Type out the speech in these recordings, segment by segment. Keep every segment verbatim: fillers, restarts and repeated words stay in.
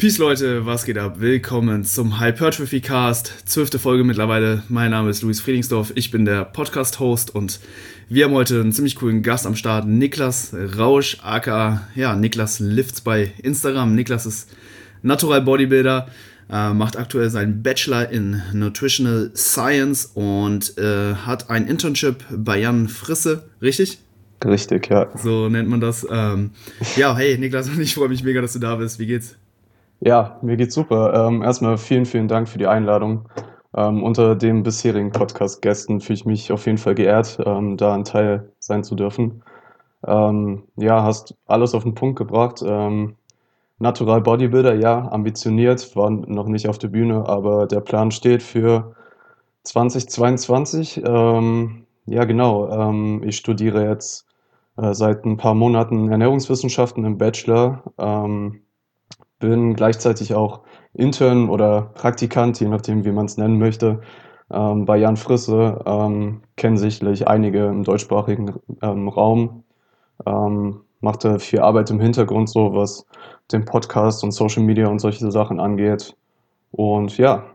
Peace Leute, was geht ab? Willkommen zum Hypertrophy Cast, zwölfte Folge mittlerweile. Mein Name ist Luis Friedingsdorf, ich bin der Podcast-Host und wir haben heute einen ziemlich coolen Gast am Start, Niklas Rausch, aka ja, Niklas Lifts bei Instagram. Niklas ist Natural Bodybuilder, äh, macht aktuell seinen Bachelor in Nutritional Science und äh, hat ein Internship bei Jan Frisse, richtig? Richtig, ja. So nennt man das. Ähm, ja, hey Niklas, ich freue mich mega, dass du da bist. Wie geht's? Ja, mir geht's super. Ähm, erstmal vielen, vielen Dank für die Einladung. Ähm, unter den bisherigen Podcast-Gästen fühle ich mich auf jeden Fall geehrt, ähm, da ein Teil sein zu dürfen. Ähm, ja, hast alles auf den Punkt gebracht. Ähm, Natural Bodybuilder, ja, ambitioniert, war noch nicht auf der Bühne, aber der Plan steht für zwanzig zweiundzwanzig. Ähm, ja, genau. Ähm, ich studiere jetzt äh, seit ein paar Monaten Ernährungswissenschaften im Bachelor. Ähm, bin gleichzeitig auch Intern oder Praktikant, je nachdem, wie man es nennen möchte, ähm, bei Jan Frisse. Ähm, kennen sicherlich einige im deutschsprachigen ähm, Raum. Ähm, machte viel Arbeit im Hintergrund, so was den Podcast und Social Media und solche Sachen angeht. Und ja,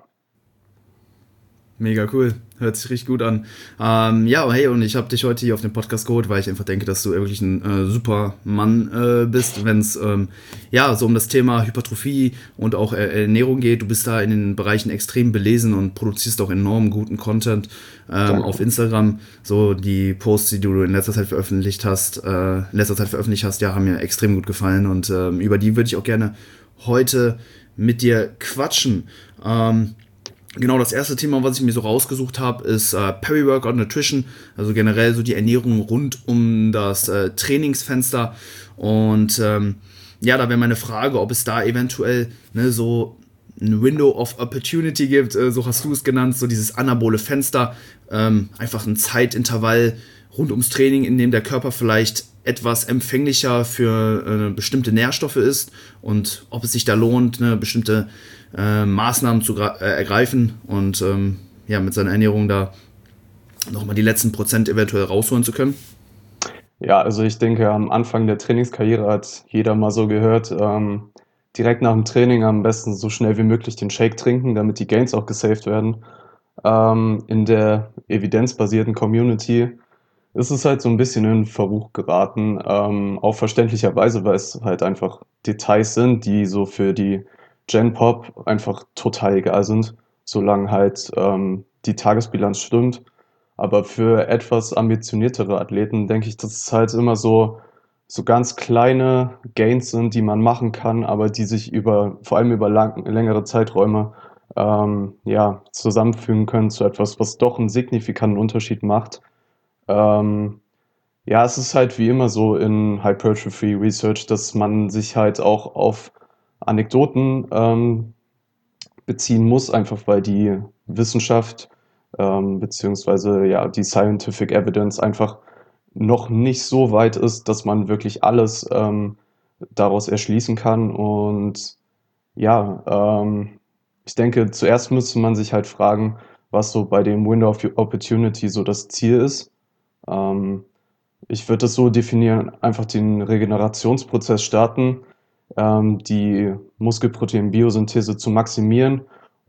Mega cool. Hört sich richtig gut an. Ähm, ja, hey, und ich habe dich heute hier auf den Podcast geholt, weil ich einfach denke, dass du wirklich ein äh, super Mann äh, bist, wenn es ähm, ja, so um das Thema Hypertrophie und auch äh, Ernährung geht. Du bist da in den Bereichen extrem belesen und produzierst auch enorm guten Content ähm, danke. auf Instagram. So die Posts, die du in letzter Zeit veröffentlicht hast, äh, in letzter Zeit veröffentlicht hast, ja, haben mir extrem gut gefallen und ähm, über die würde ich auch gerne heute mit dir quatschen. Ähm, Genau, das erste Thema, was ich mir so rausgesucht habe, ist äh, Peri-Workout Nutrition, also generell so die Ernährung rund um das äh, Trainingsfenster. Und ähm, ja, da wäre meine Frage, ob es da eventuell ne, so ein Window of Opportunity gibt, äh, so hast du es genannt, so dieses anabole Fenster, ähm, einfach ein Zeitintervall rund ums Training, in dem der Körper vielleicht etwas empfänglicher für äh, bestimmte Nährstoffe ist und ob es sich da lohnt, eine bestimmte äh, Maßnahmen zu gra- äh, ergreifen und ähm, ja, mit seiner Ernährung da nochmal die letzten Prozent eventuell rausholen zu können. Ja, also ich denke, am Anfang der Trainingskarriere hat jeder mal so gehört, ähm, direkt nach dem Training am besten so schnell wie möglich den Shake trinken, damit die Gains auch gesaved werden. Ähm, in der evidenzbasierten Community ist es halt so ein bisschen in Verruch geraten, ähm, auch verständlicherweise, weil es halt einfach Details sind, die so für die Gen Pop einfach total egal sind, solange halt ähm, die Tagesbilanz stimmt. Aber für etwas ambitioniertere Athleten denke ich, dass es halt immer so, so ganz kleine Gains sind, die man machen kann, aber die sich über, vor allem über lang, längere Zeiträume, ähm, ja, zusammenfügen können zu etwas, was doch einen signifikanten Unterschied macht. Ähm, ja, es ist halt wie immer so in Hypertrophy Research, dass man sich halt auch auf Anekdoten ähm, beziehen muss, einfach weil die Wissenschaft ähm, beziehungsweise ja die Scientific Evidence einfach noch nicht so weit ist, dass man wirklich alles ähm, daraus erschließen kann. Und ja, ähm, ich denke, zuerst müsste man sich halt fragen, was so bei dem Window of Opportunity so das Ziel ist. Ähm, Ich würde es so definieren, einfach den Regenerationsprozess starten, ähm, die Muskelprotein-Biosynthese zu maximieren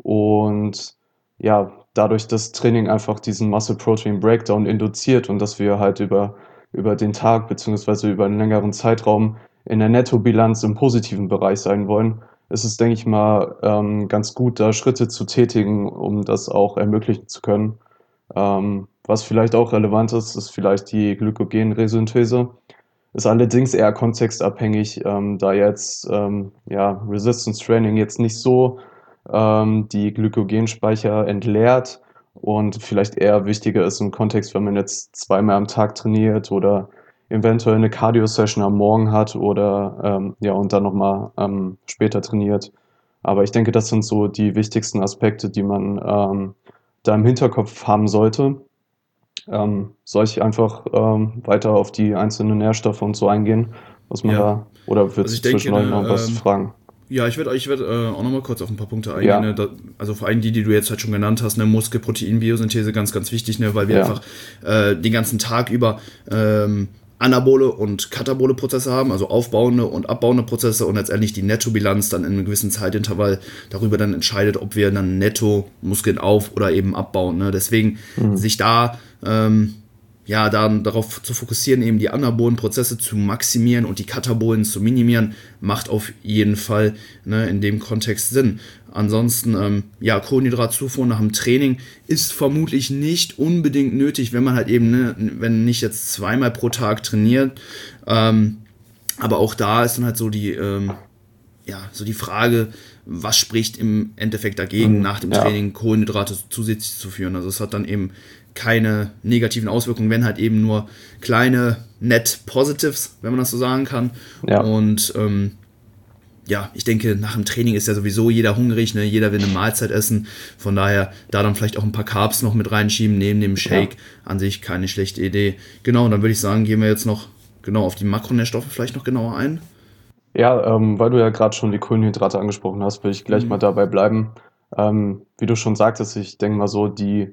und ja, dadurch das Training einfach diesen Muscle-Protein-Breakdown induziert und dass wir halt über, über den Tag beziehungsweise über einen längeren Zeitraum in der Nettobilanz im positiven Bereich sein wollen, ist es, denke ich mal, ähm, ganz gut, da Schritte zu tätigen, um das auch ermöglichen zu können. Ähm, was vielleicht auch relevant ist, ist vielleicht die Glykogenresynthese. Ist allerdings eher kontextabhängig, ähm, da jetzt ähm, ja, Resistance Training jetzt nicht so ähm, die Glykogenspeicher entleert und vielleicht eher wichtiger ist im Kontext, wenn man jetzt zweimal am Tag trainiert oder eventuell eine Cardio-Session am Morgen hat oder ähm, ja und dann nochmal ähm, später trainiert. Aber ich denke, das sind so die wichtigsten Aspekte, die man ähm, da im Hinterkopf haben sollte. Ähm, soll ich einfach ähm, weiter auf die einzelnen Nährstoffe und so eingehen, was man Ja, da, oder also willst ich du denke, zwischendurch noch ne, was ähm, fragen? ja, ich werde ich werd, äh, auch nochmal kurz auf ein paar Punkte eingehen. Ne? Ja, Da, also vor allem die, die du jetzt halt schon genannt hast, ne? Muskelproteinbiosynthese, ganz, ganz wichtig, ne? Weil wir ja, einfach äh, den ganzen Tag über ähm, anabole und katabole Prozesse haben, also aufbauende und abbauende Prozesse und letztendlich die Nettobilanz dann in einem gewissen Zeitintervall darüber dann entscheidet, ob wir dann netto Muskeln auf- oder eben abbauen. Ne? Deswegen mhm. sich da ähm, ja, dann darauf zu fokussieren, eben die anabolen Prozesse zu maximieren und die katabolen zu minimieren, macht auf jeden Fall ne, in dem Kontext Sinn. Ansonsten, ähm, ja, Kohlenhydratzufuhr nach dem Training ist vermutlich nicht unbedingt nötig, wenn man halt eben, ne, wenn nicht jetzt zweimal pro Tag trainiert. Ähm, aber auch da ist dann halt so die, ähm, ja, so die Frage, was spricht im Endeffekt dagegen, mhm, nach dem ja. Training Kohlenhydrate zusätzlich zu führen. Also es hat dann eben keine negativen Auswirkungen, wenn halt eben nur kleine Net Positives, wenn man das so sagen kann. Ja. Und ähm, ja, ich denke, nach dem Training ist ja sowieso jeder hungrig, ne? Jeder will eine Mahlzeit essen. Von daher da dann vielleicht auch ein paar Carbs noch mit reinschieben, neben dem Shake. Ja. An sich keine schlechte Idee. Genau, und dann würde ich sagen, gehen wir jetzt noch genau auf die Makronährstoffe vielleicht noch genauer ein. Ja, ähm, weil du ja gerade schon die Kohlenhydrate angesprochen hast, will ich gleich mhm. mal dabei bleiben. Ähm, wie du schon sagtest, ich denke mal so, die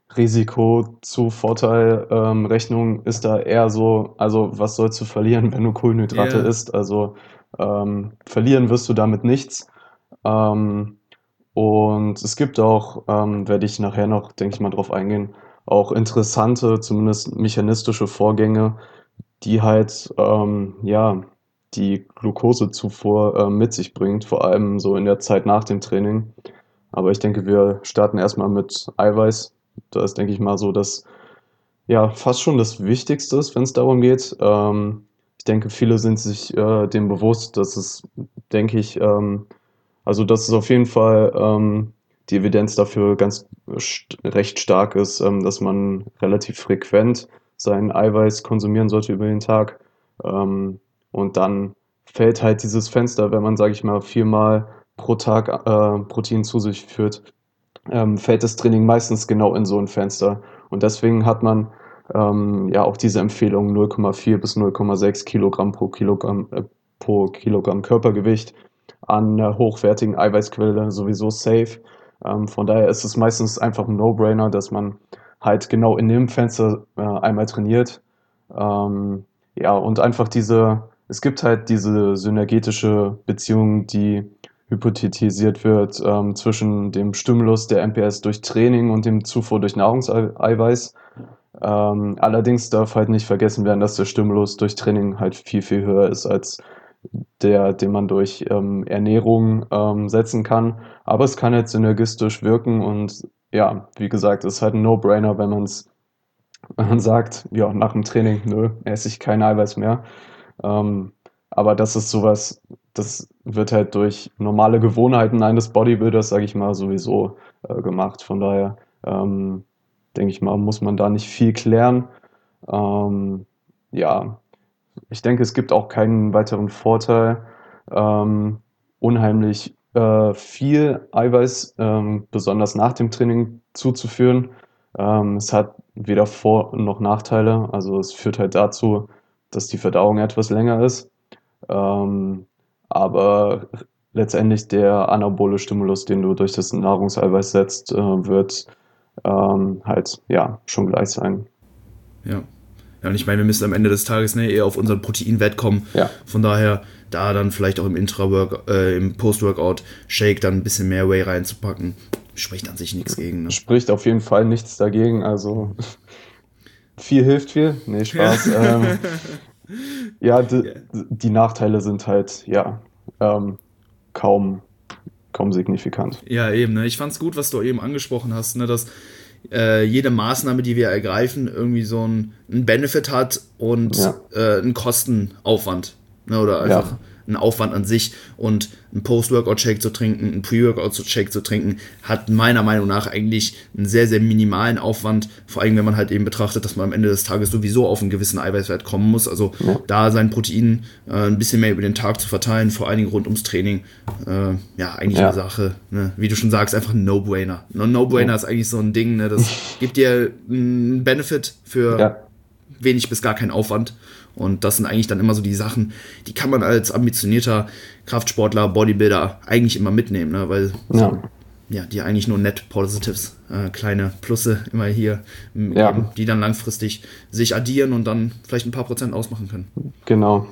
Risiko-zu-Vorteil-Rechnung ähm, ist da eher so, also was sollst du verlieren, wenn du Kohlenhydrate yeah. isst? Also ähm, verlieren wirst du damit nichts. Ähm, und es gibt auch, ähm, werde ich nachher noch, denke ich mal, drauf eingehen, auch interessante, zumindest mechanistische Vorgänge, die halt, ähm, ja, die Glukosezufuhr äh, mit sich bringt, vor allem so in der Zeit nach dem Training. Aber ich denke, wir starten erstmal mit Eiweiß. Da ist, denke ich mal, so, dass ja fast schon das Wichtigste ist, wenn es darum geht. Ähm, ich denke, viele sind sich äh, dem bewusst, dass es, denke ich, ähm, also dass es auf jeden Fall ähm, die Evidenz dafür ganz st- recht stark ist, ähm, dass man relativ frequent sein Eiweiß konsumieren sollte über den Tag. Ähm, und dann fällt halt dieses Fenster, wenn man, sage ich mal, viermal pro Tag äh, Protein zu sich führt, ähm, fällt das Training meistens genau in so ein Fenster. Und deswegen hat man ähm, ja auch diese Empfehlung null Komma vier bis null Komma sechs Kilogramm pro Kilogramm, äh, pro Kilogramm Körpergewicht an einer hochwertigen Eiweißquelle sowieso safe. Ähm, von daher ist es meistens einfach ein No-Brainer, dass man halt genau in dem Fenster äh, einmal trainiert. Ähm, ja, und einfach diese, es gibt halt diese synergetische Beziehung, die hypothetisiert wird ähm, zwischen dem Stimulus der M P S durch Training und dem Zufuhr durch Nahrungseiweiß. Ähm, allerdings darf halt nicht vergessen werden, dass der Stimulus durch Training halt viel, viel höher ist als der, den man durch ähm, Ernährung ähm, setzen kann. Aber es kann halt synergistisch wirken und ja, wie gesagt, es ist halt ein No-Brainer, wenn man es wenn man sagt, ja, nach dem Training, nö, esse ich kein Eiweiß mehr. Ähm, aber das ist sowas, das wird halt durch normale Gewohnheiten eines Bodybuilders, sage ich mal, sowieso äh, gemacht. Von daher ähm, denke ich mal, muss man da nicht viel klären. Ähm, ja, ich denke, es gibt auch keinen weiteren Vorteil, ähm, unheimlich äh, viel Eiweiß, ähm, besonders nach dem Training zuzuführen. Ähm, es hat weder Vor- noch Nachteile. Also es führt halt dazu, dass die Verdauung etwas länger ist. Ähm, aber letztendlich der anabole Stimulus, den du durch das Nahrungseiweiß setzt, äh, wird ähm, halt ja schon gleich sein. Ja. Ja, und ich meine, wir müssen am Ende des Tages ne, eher auf unseren Proteinwert kommen. Ja. Von daher, da dann vielleicht auch im Intra-Work, äh, im Post-Workout-Shake dann ein bisschen mehr Whey reinzupacken, spricht an sich nichts gegen. Ne? Spricht auf jeden Fall nichts dagegen. Also viel hilft viel. Nee, Spaß. Ja, ähm, ja die, yeah. die Nachteile sind halt, ja, ähm, kaum, kaum signifikant. Ja, eben. Ne? Ich fand's gut, was du eben angesprochen hast, ne, dass äh, jede Maßnahme, die wir ergreifen, irgendwie so einen, einen Benefit hat und ja. äh, einen Kostenaufwand. Ne, oder einfach ja. einen Aufwand an sich. Und einen Post-Workout-Shake zu trinken, einen Pre-Workout-Shake zu trinken, hat meiner Meinung nach eigentlich einen sehr, sehr minimalen Aufwand. Vor allem, wenn man halt eben betrachtet, dass man am Ende des Tages sowieso auf einen gewissen Eiweißwert kommen muss. Also ja. da sein Protein äh, ein bisschen mehr über den Tag zu verteilen, vor allen Dingen rund ums Training. Äh, ja, eigentlich ja. eine Sache, ne? Wie du schon sagst, einfach ein No-Brainer. Ein No-Brainer ja. ist eigentlich so ein Ding, ne? Das gibt dir einen Benefit für ja. wenig bis gar keinen Aufwand. Und das sind eigentlich dann immer so die Sachen, die kann man als ambitionierter Kraftsportler, Bodybuilder eigentlich immer mitnehmen, ne? Weil ja. ja, die eigentlich nur Net Positives, äh, kleine Plusse immer hier m, Ja, geben, die dann langfristig sich addieren und dann vielleicht ein paar Prozent ausmachen können. genau.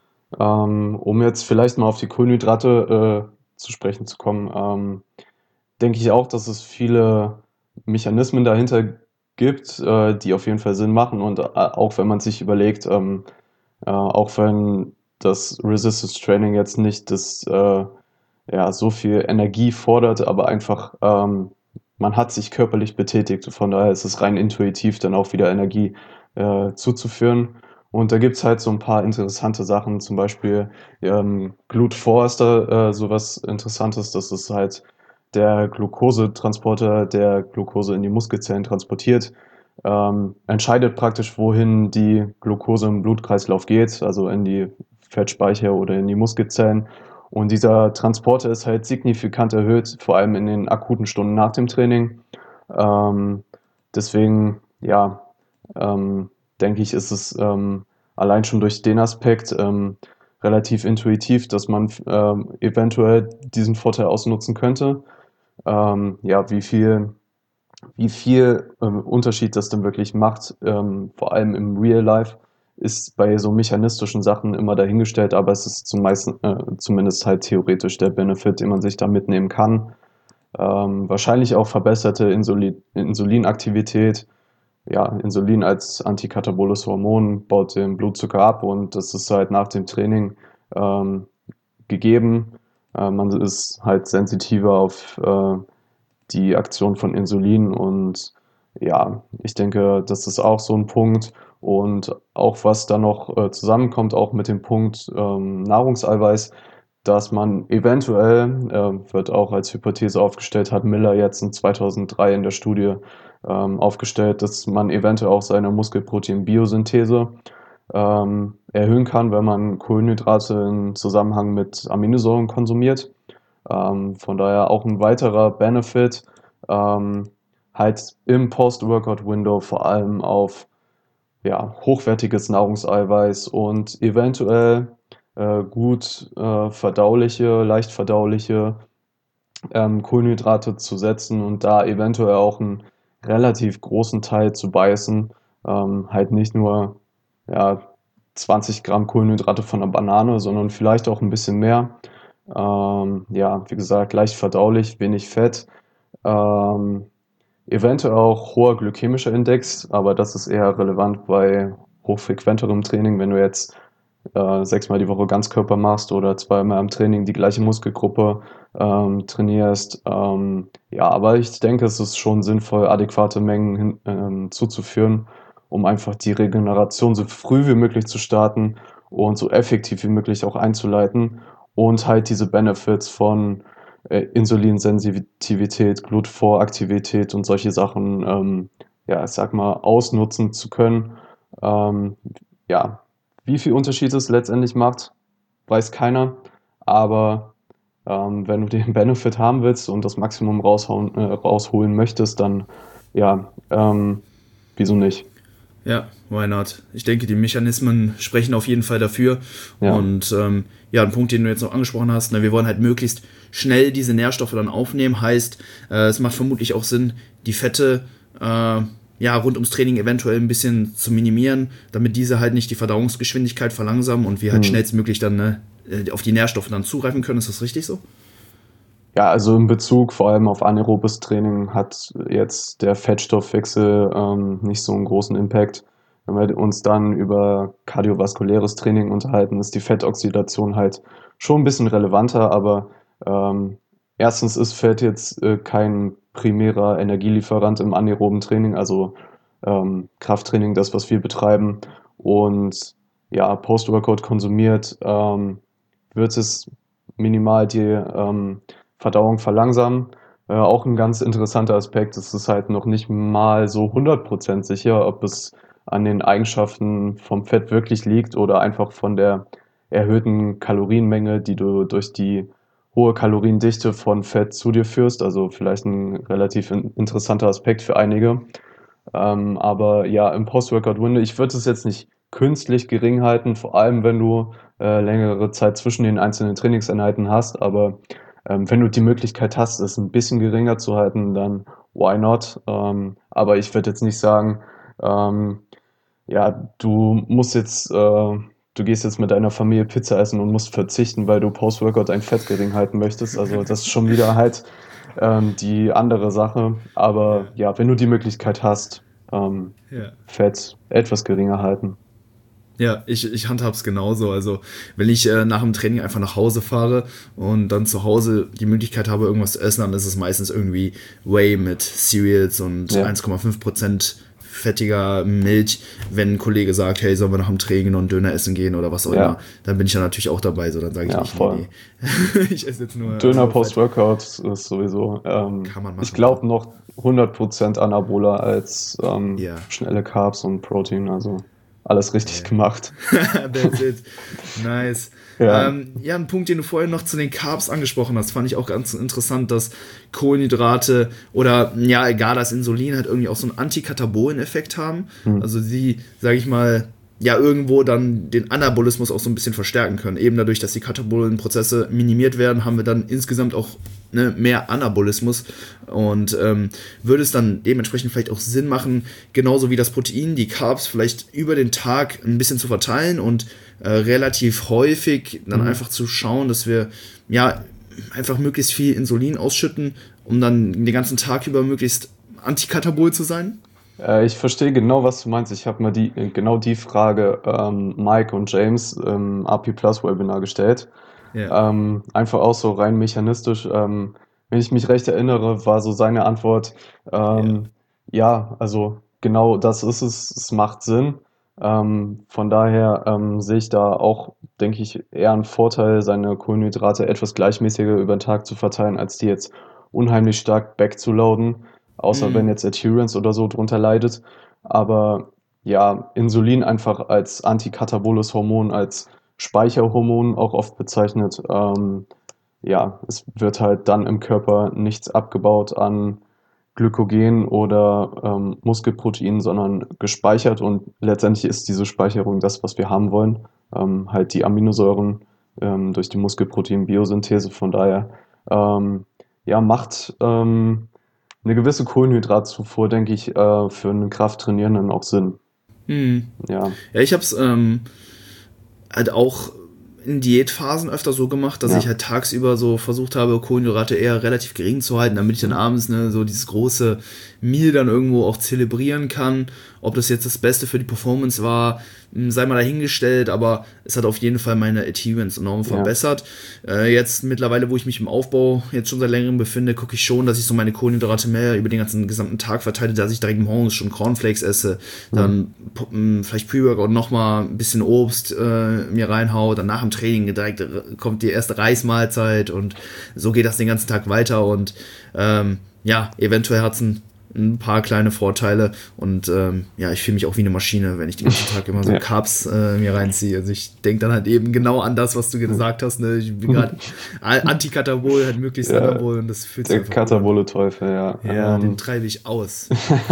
Ähm, um jetzt vielleicht mal auf die Kohlenhydrate äh, zu sprechen zu kommen, ähm, denke ich auch, dass es viele Mechanismen dahinter gibt, äh, die auf jeden Fall Sinn machen. Und äh, auch wenn man sich überlegt, ähm, äh, auch wenn das Resistance Training jetzt nicht das, äh, ja, so viel Energie fordert, aber einfach, ähm, man hat sich körperlich betätigt. Von daher ist es rein intuitiv, dann auch wieder Energie äh, zuzuführen. Und da gibt's halt so ein paar interessante Sachen, zum Beispiel ähm, Glut vier ist da äh, sowas Interessantes. Das ist halt der Glukosetransporter, der Glucose in die Muskelzellen transportiert, ähm, entscheidet praktisch, wohin die Glucose im Blutkreislauf geht, also in die Fettspeicher oder in die Muskelzellen. Und dieser Transporter ist halt signifikant erhöht, vor allem in den akuten Stunden nach dem Training. Ähm, deswegen, ja, ähm, denke ich, ist es ähm, allein schon durch den Aspekt ähm, relativ intuitiv, dass man ähm, eventuell diesen Vorteil ausnutzen könnte. Ähm, ja, wie viel, wie viel ähm, Unterschied das denn wirklich macht, ähm, vor allem im Real Life, ist bei so mechanistischen Sachen immer dahingestellt, aber es ist zum meisten, äh, zumindest halt theoretisch der Benefit, den man sich da mitnehmen kann. Ähm, wahrscheinlich auch verbesserte Insulin Insulinaktivität. Ja, Insulin als antikataboles Hormon baut den Blutzucker ab und das ist halt nach dem Training ähm, gegeben. Äh, man ist halt sensitiver auf äh, die Aktion von Insulin und ja, ich denke, das ist auch so ein Punkt. Und auch was da noch äh, zusammenkommt, auch mit dem Punkt ähm, Nahrungseiweiß, dass man eventuell, äh, wird auch als Hypothese aufgestellt, hat Miller jetzt in zweitausenddrei in der Studie ähm, aufgestellt, dass man eventuell auch seine Muskelprotein-Biosynthese ähm, erhöhen kann, wenn man Kohlenhydrate im Zusammenhang mit Aminosäuren konsumiert. Ähm, von daher auch ein weiterer Benefit, ähm, halt im Post-Workout-Window vor allem auf ja, hochwertiges Nahrungseiweiß und eventuell äh, gut äh, verdauliche, leicht verdauliche ähm, Kohlenhydrate zu setzen und da eventuell auch einen relativ großen Teil zu beißen. Ähm, halt nicht nur ja, zwanzig Gramm Kohlenhydrate von einer Banane, sondern vielleicht auch ein bisschen mehr. Ähm, ja, wie gesagt, leicht verdaulich, wenig Fett. Ähm, eventuell auch hoher glykämischer Index, aber das ist eher relevant bei hochfrequenterem Training, wenn du jetzt äh, sechsmal die Woche Ganzkörper machst oder zweimal im Training die gleiche Muskelgruppe ähm, trainierst. Ähm, ja, aber ich denke, es ist schon sinnvoll, adäquate Mengen hin, ähm, zuzuführen, um einfach die Regeneration so früh wie möglich zu starten und so effektiv wie möglich auch einzuleiten und halt diese Benefits von äh, Insulinsensitivität, Glut-vier-Aktivität und solche Sachen, ähm, ja, ich sag mal, ausnutzen zu können. Ähm, ja, wie viel Unterschied es letztendlich macht, weiß keiner. Aber ähm, wenn du den Benefit haben willst und das Maximum raushauen, äh, rausholen möchtest, dann ja, ähm, wieso nicht? Ja, why not? Ich denke, die Mechanismen sprechen auf jeden Fall dafür. Ja, Und ähm, ja, ein Punkt, den du jetzt noch angesprochen hast, ne, wir wollen halt möglichst schnell diese Nährstoffe dann aufnehmen. Heißt, äh, es macht vermutlich auch Sinn, die Fette äh, ja, rund ums Training eventuell ein bisschen zu minimieren, damit diese halt nicht die Verdauungsgeschwindigkeit verlangsamen und wir halt hm. schnellstmöglich dann ne, äh, auf die Nährstoffe dann zugreifen können. Ist das richtig so? Ja, also in Bezug vor allem auf anaerobes Training hat jetzt der Fettstoffwechsel ähm, nicht so einen großen Impact. Wenn wir uns dann über kardiovaskuläres Training unterhalten, ist die Fettoxidation halt schon ein bisschen relevanter, aber ähm, erstens ist Fett jetzt äh, kein primärer Energielieferant im anaeroben Training, also ähm, Krafttraining, das, was wir betreiben. Und ja, Post-Workout konsumiert, ähm, wird es minimal die ähm, Verdauung verlangsamen. Äh, auch ein ganz interessanter Aspekt, es ist halt noch nicht mal so hundert Prozent sicher, ob es an den Eigenschaften vom Fett wirklich liegt oder einfach von der erhöhten Kalorienmenge, die du durch die hohe Kaloriendichte von Fett zu dir führst. Also vielleicht ein relativ in interessanter Aspekt für einige. Ähm, aber ja, im Post-Workout-Window, ich würde es jetzt nicht künstlich gering halten, vor allem wenn du äh, längere Zeit zwischen den einzelnen Trainingseinheiten hast, aber Ähm, wenn du die Möglichkeit hast, es ein bisschen geringer zu halten, dann why not? Ähm, aber ich würde jetzt nicht sagen, ähm, ja, du musst jetzt, äh, du gehst jetzt mit deiner Familie Pizza essen und musst verzichten, weil du Post-Workout dein Fett gering halten möchtest. Also das ist schon wieder halt ähm, die andere Sache. Aber Ja, ja, wenn du die Möglichkeit hast, ähm, ja. Fett etwas geringer halten. Ja, ich, ich handhab's genauso. Also, wenn ich äh, nach dem Training einfach nach Hause fahre und dann zu Hause die Möglichkeit habe, irgendwas zu essen, dann ist es meistens irgendwie Whey mit Cereals und Ja, eins Komma fünf Prozent fettiger Milch. Wenn ein Kollege sagt, hey, sollen wir nach dem Training noch einen Döner essen gehen oder was auch immer, ja, dann bin ich dann natürlich auch dabei. So, dann sage ich ja, nicht, nee, voll. nee, ich esse jetzt nur, Döner nur Fett. Post-Workout ist sowieso, ähm, Kann man ich machen, ja. glaube, noch hundert Prozent anaboler als ähm, Ja, schnelle Carbs und Protein. Also alles richtig yeah. gemacht. That's it. Nice. Ja, Ähm, ja, ein Punkt, den du vorhin noch zu den Carbs angesprochen hast, fand ich auch ganz interessant, dass Kohlenhydrate oder ja, egal, das Insulin halt irgendwie auch so einen Antikatabolen-Effekt haben. hm. Also sie, sage ich mal, ja, irgendwo dann den Anabolismus auch so ein bisschen verstärken können. Eben dadurch, dass die Katabolenprozesse minimiert werden, haben wir dann insgesamt auch ne, mehr Anabolismus und ähm, würde es dann dementsprechend vielleicht auch Sinn machen, genauso wie das Protein, die Carbs vielleicht über den Tag ein bisschen zu verteilen und äh, relativ häufig dann Mhm. einfach zu schauen, dass wir ja einfach möglichst viel Insulin ausschütten, um dann den ganzen Tag über möglichst antikatabol zu sein. Äh, ich verstehe genau, was du meinst. Ich habe mal die, äh, genau die Frage ähm, Mike und James im A P Plus Webinar gestellt. Ja. Ähm, einfach auch so rein mechanistisch. Ähm, wenn ich mich recht erinnere, war so seine Antwort, Ja. ähm, ja, also genau das ist es, es macht Sinn. Ähm, von daher ähm, sehe ich da auch, denke ich, eher einen Vorteil, seine Kohlenhydrate etwas gleichmäßiger über den Tag zu verteilen, als die jetzt unheimlich stark backzuladen, außer wenn Mm. jetzt Adherence oder so drunter leidet. Aber ja, Insulin einfach als antikataboles Hormon, als Speicherhormon auch oft bezeichnet. Ähm, ja, es wird halt dann im Körper nichts abgebaut an Glykogen oder ähm, Muskelprotein, sondern gespeichert und letztendlich ist diese Speicherung das, was wir haben wollen. Ähm, halt die Aminosäuren ähm, durch die Muskelprotein-Biosynthese. Von daher, ähm, ja, macht ähm, eine gewisse Kohlenhydratzufuhr, denke ich, äh, für einen Krafttrainierenden auch Sinn. Mm. Ja, Ja, ich hab's ähm, halt auch in Diätphasen öfter so gemacht, dass ich ja. halt tagsüber so versucht habe, Kohlenhydrate eher relativ gering zu halten, damit ich dann Mhm. abends ne, so dieses große Meal dann irgendwo auch zelebrieren kann. Ob das jetzt das Beste für die Performance war, mh, sei mal dahingestellt, aber es hat auf jeden Fall meine Adherence enorm Ja. verbessert. Äh, jetzt mittlerweile, wo ich mich im Aufbau jetzt schon seit längerem befinde, gucke ich schon, dass ich so meine Kohlenhydrate mehr über den ganzen gesamten Tag verteile, dass ich direkt morgens schon Cornflakes esse, Mhm. dann mh, vielleicht Pre-Workout nochmal ein bisschen Obst äh, mir reinhau, dann nach dem Training direkt äh, kommt die erste Reismahlzeit und so geht das den ganzen Tag weiter und ähm, ja, eventuell hat es ein, ein paar kleine Vorteile und ähm, ja, ich fühle mich auch wie eine Maschine, wenn ich den ganzen Tag immer so Ja. Carbs äh, mir reinziehe. Also ich denke dann halt eben genau an das, was du gesagt hast. Ne? Ich bin gerade Antikatabol, halt möglichst Ja, Anabol und das fühlt sich der einfach gut an. katabole Teufel, ja. Ja, den Ähm, treibe ich aus.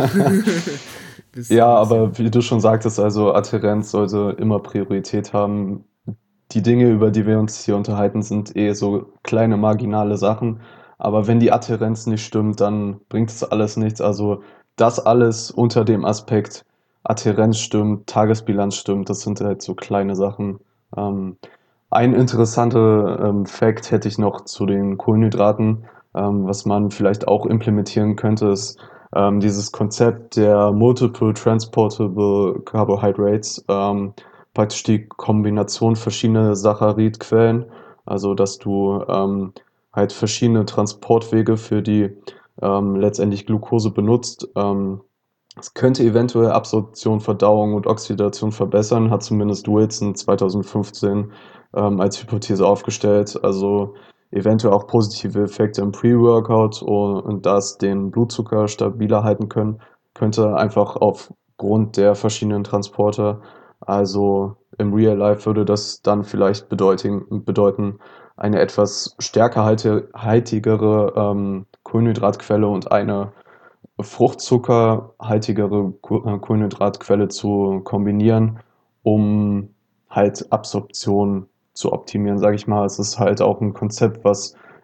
ja, bisschen, bisschen. aber wie du schon sagtest, also Adhärenz sollte immer Priorität haben. Die Dinge, über die wir uns hier unterhalten, sind eh so kleine marginale Sachen. Aber wenn die Adhärenz nicht stimmt, dann bringt es alles nichts. Also das alles unter dem Aspekt Adhärenz stimmt, Tagesbilanz stimmt, das sind halt so kleine Sachen. Ähm, ein interessanter ähm, Fact hätte ich noch zu den Kohlenhydraten, ähm, was man vielleicht auch implementieren könnte, ist ähm, dieses Konzept der Multiple Transportable Carbohydrates, ähm, praktisch die Kombination verschiedener Saccharidquellen, also dass du ähm, halt verschiedene Transportwege für die ähm, letztendlich Glucose benutzt. Ähm, es könnte eventuell Absorption, Verdauung und Oxidation verbessern, hat zumindest Wilson zwanzig fünfzehn ähm, als Hypothese aufgestellt. Also eventuell auch positive Effekte im Pre-Workout und das den Blutzucker stabiler halten können, könnte einfach aufgrund der verschiedenen Transporter. Also im Real Life würde das dann vielleicht bedeuten, bedeuten eine etwas stärker halte, haltigere ähm, Kohlenhydratquelle und eine fruchtzuckerhaltigere Ko- äh, Kohlenhydratquelle zu kombinieren, um halt Absorption zu optimieren, sage ich mal. Es ist halt auch ein Konzept, was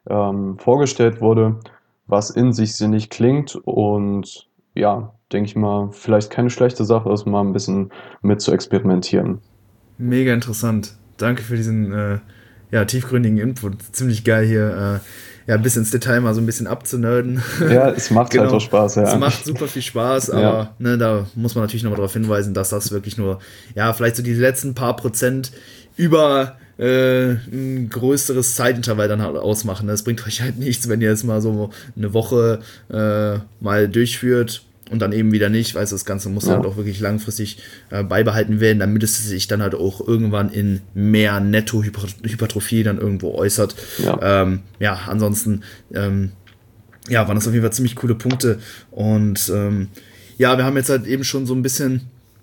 ähm, vorgestellt wurde, was in sich sinnig klingt und ja, denke ich mal, vielleicht keine schlechte Sache ist, mal ein bisschen mit zu experimentieren. Mega interessant. Danke für diesen äh, ja, tiefgründigen Input. Ziemlich geil hier, äh, ja, bis ins Detail mal so ein bisschen abzunörden. Ja, es macht halt auch Genau. Spaß, Es ja. macht super viel Spaß, Ja, aber ne, da muss man natürlich nochmal darauf hinweisen, dass das wirklich nur, ja, vielleicht so die letzten paar Prozent über äh, ein größeres Zeitintervall dann halt ausmachen. Es bringt euch halt nichts, wenn ihr jetzt mal so eine Woche äh, mal durchführt und dann eben wieder nicht. Weißt du, das Ganze muss halt ja, auch wirklich langfristig äh, beibehalten werden, damit es sich dann halt auch irgendwann in mehr Netto-Hypertrophie dann irgendwo äußert. ja. Ähm, ja, ansonsten ähm, ja, waren das auf jeden Fall ziemlich coole Punkte. Und ähm, ja, wir haben jetzt halt eben schon so ein bisschen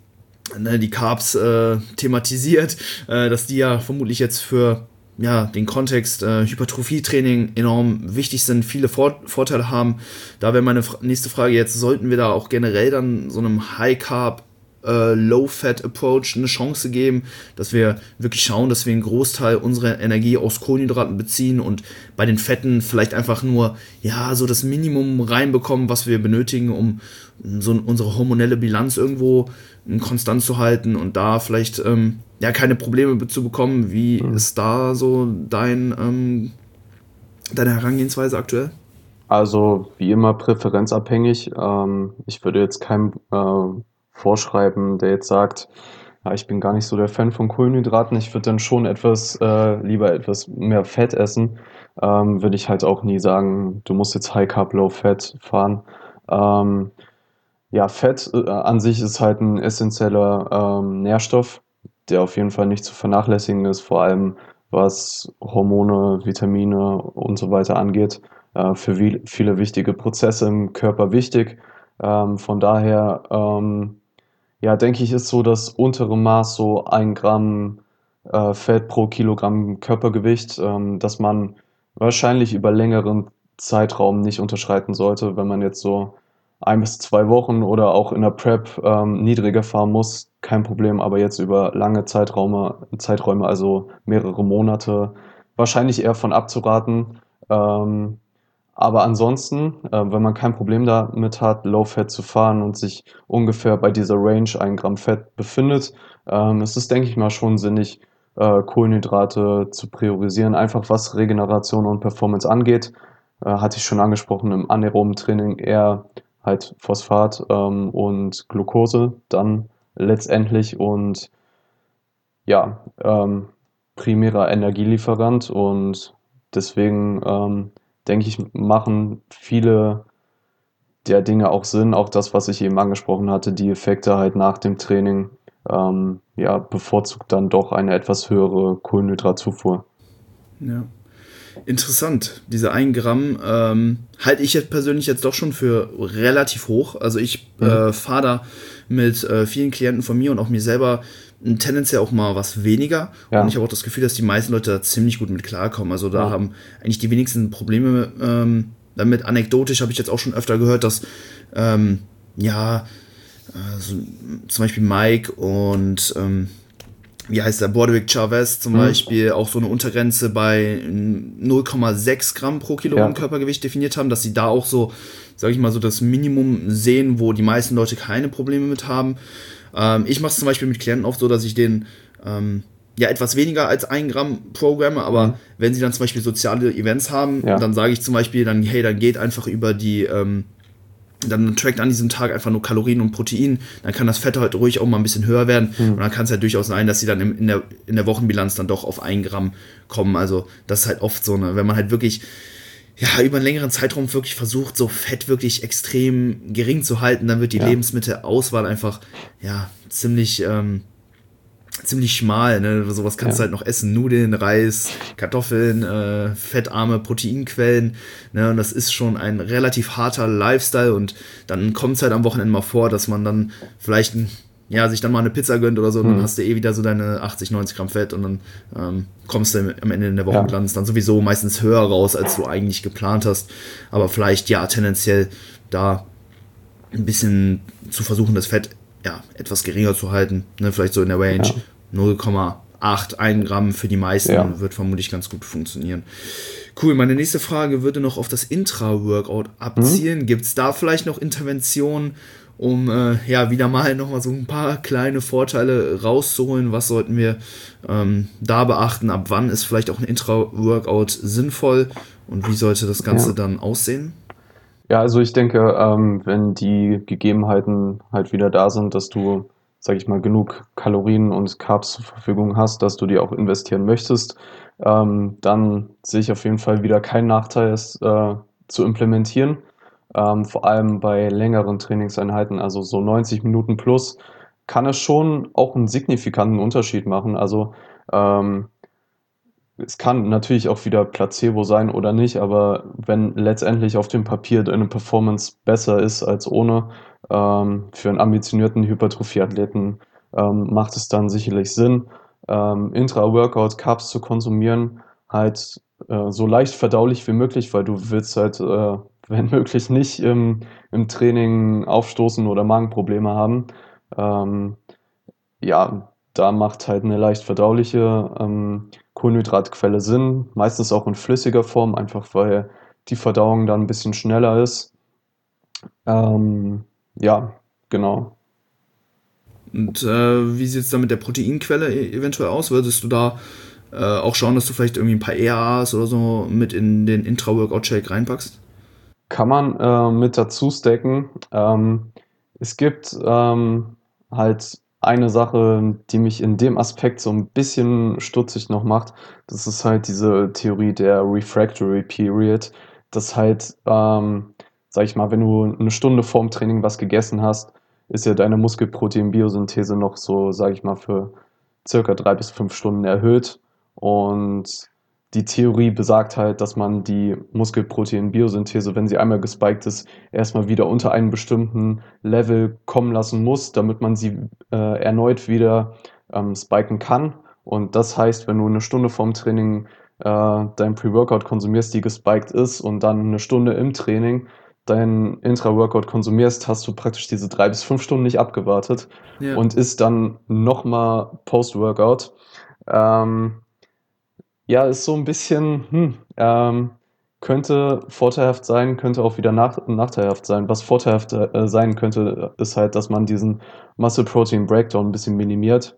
ne, die Carbs äh, thematisiert, äh, dass die ja vermutlich jetzt für ja, den Kontext äh, Hypertrophietraining enorm wichtig sind, viele Vor- Vorteile haben. Da wäre meine Fra- nächste Frage jetzt, sollten wir da auch generell dann so einem High-Carb äh, Low-Fat-Approach eine Chance geben, dass wir wirklich schauen, dass wir einen Großteil unserer Energie aus Kohlenhydraten beziehen und bei den Fetten vielleicht einfach nur, ja, so das Minimum reinbekommen, was wir benötigen, um so unsere hormonelle Bilanz irgendwo konstant zu halten und da vielleicht, ähm, ja, keine Probleme zu bekommen. Wie Hm. ist da so dein, ähm, deine Herangehensweise aktuell? Also wie immer präferenzabhängig. Ähm, ich würde jetzt keinem äh, vorschreiben, der jetzt sagt, ja, ich bin gar nicht so der Fan von Kohlenhydraten. Ich würde dann schon etwas äh, lieber etwas mehr Fett essen. Ähm, würde ich halt auch nie sagen, du musst jetzt High Carb, Low Fat fahren. Ähm, ja, Fett äh, an sich ist halt ein essentieller ähm, Nährstoff, der auf jeden Fall nicht zu vernachlässigen ist, vor allem was Hormone, Vitamine und so weiter angeht. Äh, für wie, viele wichtige Prozesse im Körper wichtig. Ähm, von daher, ähm, ja, denke ich, ist so das untere Maß so ein Gramm äh, Fett pro Kilogramm Körpergewicht, ähm, dass man wahrscheinlich über längeren Zeitraum nicht unterschreiten sollte. Wenn man jetzt so ein bis zwei Wochen oder auch in der Prep ähm, niedriger fahren muss, kein Problem, aber jetzt über lange Zeiträume, Zeiträume, also mehrere Monate, wahrscheinlich eher von abzuraten. Ähm, aber ansonsten, äh, wenn man kein Problem damit hat, Low Fat zu fahren und sich ungefähr bei dieser Range ein Gramm Fett befindet, ähm, es ist, denke ich mal, schon sinnig, äh, Kohlenhydrate zu priorisieren, einfach was Regeneration und Performance angeht. Äh, hatte ich schon angesprochen, im anaeroben Training eher halt Phosphat ähm, und Glucose dann letztendlich und ja, ähm, primärer Energielieferant und deswegen ähm, denke ich, machen viele der Dinge auch Sinn, auch das, was ich eben angesprochen hatte, die Effekte halt nach dem Training, ähm, ja, bevorzugt dann doch eine etwas höhere Kohlenhydratzufuhr. Ja. Interessant. Diese ein Gramm ähm, halte ich jetzt persönlich jetzt doch schon für relativ hoch. Also ich Mhm. äh, fahre da mit äh, vielen Klienten von mir und auch mir selber tendenziell auch mal was weniger. Und ich Ja, habe auch das Gefühl, dass die meisten Leute da ziemlich gut mit klarkommen. Also da ja, haben eigentlich die wenigsten Probleme ähm, damit. Anekdotisch habe ich jetzt auch schon öfter gehört, dass ähm, ja, also, zum Beispiel Mike und ähm, wie heißt der, Bordwick Chavez zum mhm. Beispiel auch so eine Untergrenze bei null Komma sechs Gramm pro Kilogramm Ja, Körpergewicht definiert haben, dass sie da auch so, sag ich mal, so das Minimum sehen, wo die meisten Leute keine Probleme mit haben. Ähm, ich mache es zum Beispiel mit Klienten oft so, dass ich den ähm, ja etwas weniger als ein Gramm programme, aber mhm. wenn sie dann zum Beispiel soziale Events haben, Ja, dann sage ich zum Beispiel dann, hey, dann geht einfach über die ähm, dann trackt an diesem Tag einfach nur Kalorien und Protein, dann kann das Fett halt ruhig auch mal ein bisschen höher werden und mhm. dann kann es halt durchaus sein, dass sie dann im, in, der, in der Wochenbilanz dann doch auf ein Gramm kommen. Also das ist halt oft so, ne, wenn man halt wirklich ja, über einen längeren Zeitraum wirklich versucht, so Fett wirklich extrem gering zu halten, dann wird die Ja, Lebensmittelauswahl einfach ja ziemlich ähm, ziemlich schmal, ne? Sowas kannst du ja, halt noch essen. Nudeln, Reis, Kartoffeln, äh, fettarme Proteinquellen. Ne? Und das ist schon ein relativ harter Lifestyle. Und dann kommt es halt am Wochenende mal vor, dass man dann vielleicht ein, ja, sich dann mal eine Pizza gönnt oder so. Und dann mhm. hast du eh wieder so deine achtzig, neunzig Gramm Fett. Und dann ähm, kommst du am Ende in der Ja, Wochenbilanz dann sowieso meistens höher raus, als du eigentlich geplant hast. Aber vielleicht, ja, tendenziell da ein bisschen zu versuchen, das Fett ja, etwas geringer zu halten. Ne? Vielleicht so in der Range ja, null Komma acht, ein Gramm für die meisten Ja. wird vermutlich ganz gut funktionieren. Cool, meine nächste Frage würde noch auf das Intra-Workout Mhm. abzielen. Gibt es da vielleicht noch Interventionen, um äh, ja wieder mal nochmal so ein paar kleine Vorteile rauszuholen? Was sollten wir ähm, da beachten? Ab wann ist vielleicht auch ein Intra-Workout sinnvoll? Und wie sollte das Ganze Ja. dann aussehen? Ja, also ich denke, ähm, wenn die Gegebenheiten halt wieder da sind, dass du, sage ich mal, genug Kalorien und Carbs zur Verfügung hast, dass du die auch investieren möchtest, ähm, dann sehe ich auf jeden Fall wieder keinen Nachteil, es äh, zu implementieren. Ähm, vor allem bei längeren Trainingseinheiten, also so neunzig Minuten plus, kann es schon auch einen signifikanten Unterschied machen. Also ähm, es kann natürlich auch wieder Placebo sein oder nicht, aber wenn letztendlich auf dem Papier deine Performance besser ist als ohne, ähm, für einen ambitionierten Hypertrophie-Athleten, ähm, macht es dann sicherlich Sinn, ähm, Intra-Workout Carbs zu konsumieren, halt äh, so leicht verdaulich wie möglich, weil du willst halt, äh, wenn möglich, nicht im, im Training aufstoßen oder Magenprobleme haben. Ähm, ja, da macht halt eine leicht verdauliche, ähm, Kohlenhydratquelle Sinn, meistens auch in flüssiger Form, einfach weil die Verdauung dann ein bisschen schneller ist. Ähm, ja, genau. Und äh, wie sieht es da mit der Proteinquelle e- eventuell aus? Würdest du da äh, auch schauen, dass du vielleicht irgendwie ein paar E A As oder so mit in den Intra-Workout-Shake reinpackst? Kann man äh, mit dazu stacken. Ähm, es gibt ähm, halt eine Sache, die mich in dem Aspekt so ein bisschen stutzig noch macht. Das ist halt diese Theorie der Refractory Period. Das halt, ähm, sag ich mal, wenn du eine Stunde vorm Training was gegessen hast, ist ja deine Muskelprotein-Biosynthese noch so, sag ich mal, für circa drei bis fünf Stunden erhöht. Und die Theorie besagt halt, dass man die Muskelprotein-Biosynthese, wenn sie einmal gespiked ist, erstmal wieder unter einen bestimmten Level kommen lassen muss, damit man sie äh, erneut wieder ähm, spiken kann. Und das heißt, wenn du eine Stunde vorm Training äh, dein Pre-Workout konsumierst, die gespiked ist, und dann eine Stunde im Training dein Intra-Workout konsumierst, hast du praktisch diese drei bis fünf Stunden nicht abgewartet Ja. und ist dann nochmal Post-Workout. Ähm, ja, ist so ein bisschen, hm, ähm, könnte vorteilhaft sein, könnte auch wieder nach nachteilhaft sein. Was vorteilhaft, äh, sein könnte, ist halt, dass man diesen Muscle Protein Breakdown ein bisschen minimiert.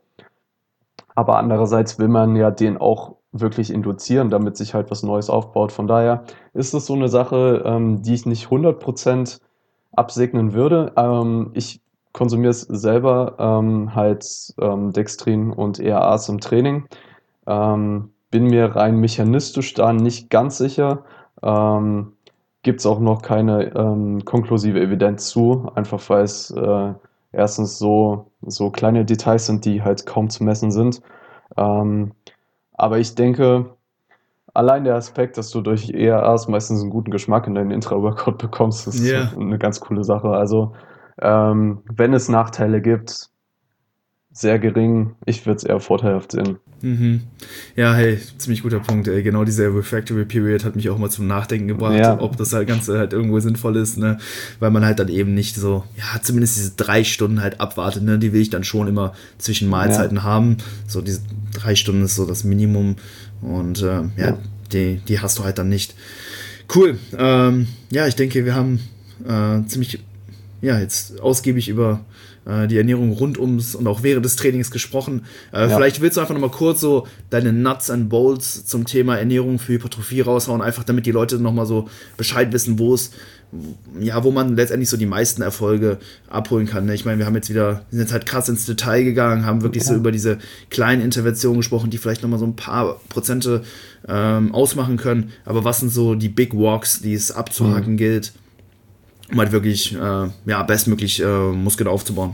Aber andererseits will man ja den auch wirklich induzieren, damit sich halt was Neues aufbaut. Von daher ist es so eine Sache, ähm, die ich nicht hundert Prozent absegnen würde. Ähm, ich konsumiere es selber, ähm, halt, ähm, Dextrin und E A As im Training. Ähm, bin mir rein mechanistisch da nicht ganz sicher. Ähm, Gibt es auch noch keine ähm, konklusive Evidenz zu, einfach weil es äh, erstens so, so kleine Details sind, die halt kaum zu messen sind. Ähm, aber ich denke, allein der Aspekt, dass du durch E R As meistens einen guten Geschmack in deinen Intra-Workout bekommst, ist Ja. eine ganz coole Sache. Also, ähm, wenn es Nachteile gibt, sehr gering. Ich würde es eher vorteilhaft sehen. Mhm. Ja, hey, ziemlich guter Punkt. Ey. Genau diese Refractory Period hat mich auch mal zum Nachdenken gebracht, Ja, ob das halt Ganze halt irgendwo sinnvoll ist, ne? Weil man halt dann eben nicht so, ja, zumindest diese drei Stunden halt abwartet, ne? Die will ich dann schon immer zwischen ja, Mahlzeiten haben. So diese drei Stunden ist so das Minimum. Und äh, ja, ja. die, die hast du halt dann nicht. Cool. Ähm, ja, ich denke, wir haben äh, ziemlich ja, jetzt ausgiebig über äh, die Ernährung rund ums und auch während des Trainings gesprochen. Äh, Ja, vielleicht willst du einfach nochmal kurz so deine Nuts and Bolts zum Thema Ernährung für Hypertrophie raushauen, einfach damit die Leute nochmal so Bescheid wissen, wo es, ja, wo man letztendlich so die meisten Erfolge abholen kann. Ne? Ich meine, wir haben jetzt wieder, sind jetzt halt krass ins Detail gegangen, haben wirklich so ja. über diese kleinen Interventionen gesprochen, die vielleicht nochmal so ein paar Prozente ähm, ausmachen können. Aber was sind so die Big Walks, die es abzuhaken Mhm. gilt, um halt wirklich äh, ja, bestmöglich äh, Muskeln aufzubauen.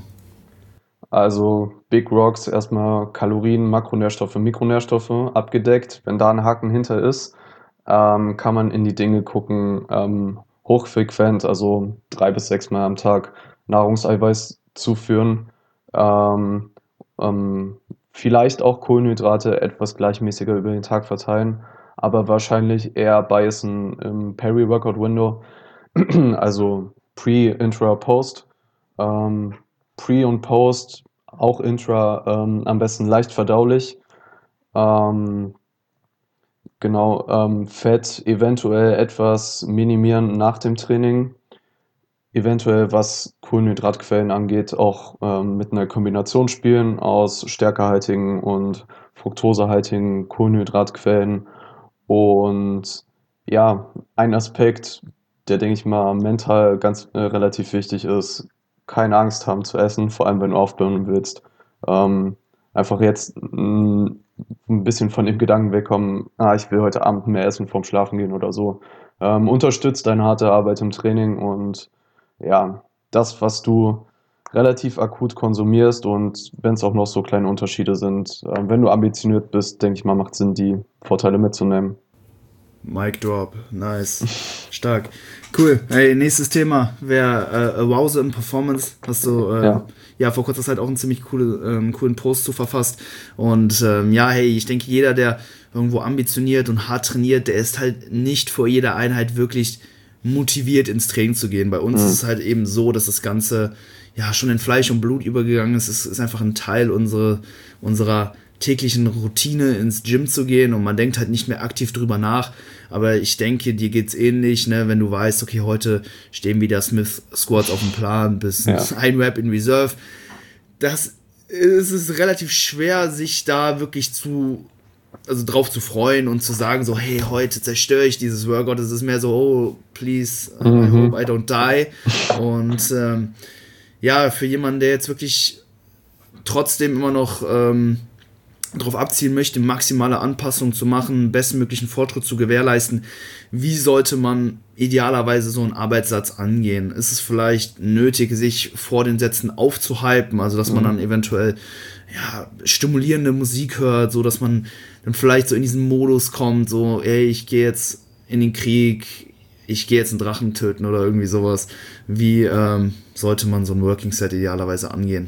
Also Big Rocks erstmal Kalorien, Makronährstoffe, Mikronährstoffe abgedeckt. Wenn da ein Haken hinter ist, ähm, kann man in die Dinge gucken, ähm, hochfrequent, also drei bis sechs Mal am Tag Nahrungseiweiß zuführen. Ähm, ähm, Vielleicht auch Kohlenhydrate etwas gleichmäßiger über den Tag verteilen, aber wahrscheinlich eher biasen im Peri-Workout-Window, also Pre, Intra, Post. Ähm, Pre und Post auch Intra, ähm, am besten leicht verdaulich. Ähm, genau, ähm, Fett eventuell etwas minimieren nach dem Training. Eventuell, was Kohlenhydratquellen angeht, auch ähm, mit einer Kombination spielen aus stärkehaltigen und fruktosehaltigen Kohlenhydratquellen. Und ja, ein Aspekt, der, denke ich mal, mental ganz äh, relativ wichtig ist, keine Angst haben zu essen, vor allem wenn du aufbauen willst. Ähm, einfach jetzt mm, ein bisschen von dem Gedanken wegkommen, ah, ich will heute Abend mehr essen vorm Schlafen gehen oder so. Ähm, unterstützt deine harte Arbeit im Training und ja, das, was du relativ akut konsumierst und wenn es auch noch so kleine Unterschiede sind, äh, wenn du ambitioniert bist, denke ich mal, macht Sinn, die Vorteile mitzunehmen. Mic Drop, nice. Stark. Cool. Hey, nächstes Thema wäre äh, Arousal und Performance. Hast du äh, Ja. ja vor kurzer Zeit auch einen ziemlich coole, ähm, coolen Post zu verfasst. Und ähm, ja, hey, ich denke, jeder, der irgendwo ambitioniert und hart trainiert, der ist halt nicht vor jeder Einheit wirklich motiviert ins Training zu gehen. Bei uns ist Mhm. es halt eben so, dass das Ganze ja schon in Fleisch und Blut übergegangen ist. Es ist einfach ein Teil unsere, unserer täglichen Routine ins Gym zu gehen und man denkt halt nicht mehr aktiv drüber nach. Aber ich denke, dir geht's ähnlich, ne, wenn du weißt, okay, heute stehen wieder Smith Squats auf dem Plan, bis Ja. ein Rep in Reserve. Das es ist relativ schwer, sich da wirklich zu also drauf zu freuen und zu sagen so, hey, heute zerstöre ich dieses Workout. Es ist mehr so, oh, please, I hope Mhm. I don't die. Und ähm, ja, für jemanden, der jetzt wirklich trotzdem immer noch ähm, darauf abzielen möchte, maximale Anpassungen zu machen, bestmöglichen Fortschritt zu gewährleisten, wie sollte man idealerweise so einen Arbeitssatz angehen? Ist es vielleicht nötig, sich vor den Sätzen aufzuhypen, also dass man dann Mhm. eventuell ja, stimulierende Musik hört, so dass man dann vielleicht so in diesen Modus kommt, so, ey, ich gehe jetzt in den Krieg, ich gehe jetzt einen Drachen töten oder irgendwie sowas. Wie ähm, sollte man so ein Working Set idealerweise angehen?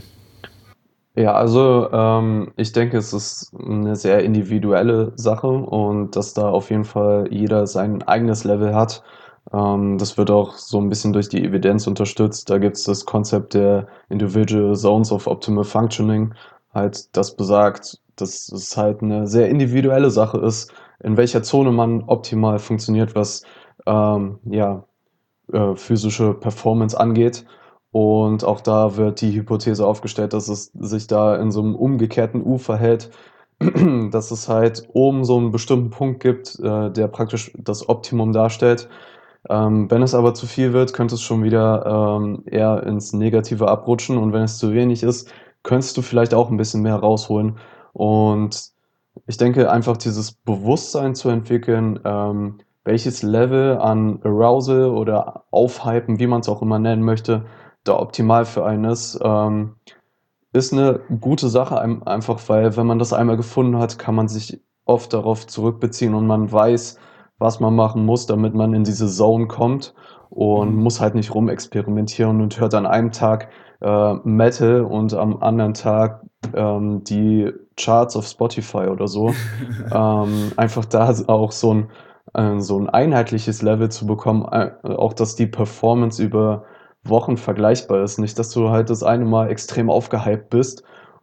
Ja, also ähm, ich denke, es ist eine sehr individuelle Sache und dass da auf jeden Fall jeder sein eigenes Level hat. Ähm, das wird auch so ein bisschen durch die Evidenz unterstützt. Da gibt es das Konzept der Individual Zones of Optimal Functioning, halt das besagt, dass es halt eine sehr individuelle Sache ist, in welcher Zone man optimal funktioniert, was ähm, ja, äh, physische Performance angeht. Und auch da wird die Hypothese aufgestellt, dass es sich da in so einem umgekehrten U verhält, dass es halt oben so einen bestimmten Punkt gibt, äh, der praktisch das Optimum darstellt. Ähm, wenn es aber zu viel wird, könnte es schon wieder ähm, eher ins Negative abrutschen. Und wenn es zu wenig ist, könntest du vielleicht auch ein bisschen mehr rausholen. Und ich denke, einfach dieses Bewusstsein zu entwickeln, ähm, welches Level an Arousal oder Aufhypen, wie man es auch immer nennen möchte, da optimal für einen ist, ähm, ist eine gute Sache, ein- einfach weil, wenn man das einmal gefunden hat, kann man sich oft darauf zurückbeziehen und man weiß, was man machen muss, damit man in diese Zone kommt und Mhm. muss halt nicht rumexperimentieren und hört an einem Tag äh, Metal und am anderen Tag ähm, die Charts auf Spotify oder so. Ähm, einfach da auch so ein, äh, so ein einheitliches Level zu bekommen, äh, auch dass die Performance über Wochen vergleichbar ist. Nicht, dass du halt das eine Mal extrem aufgehypt bist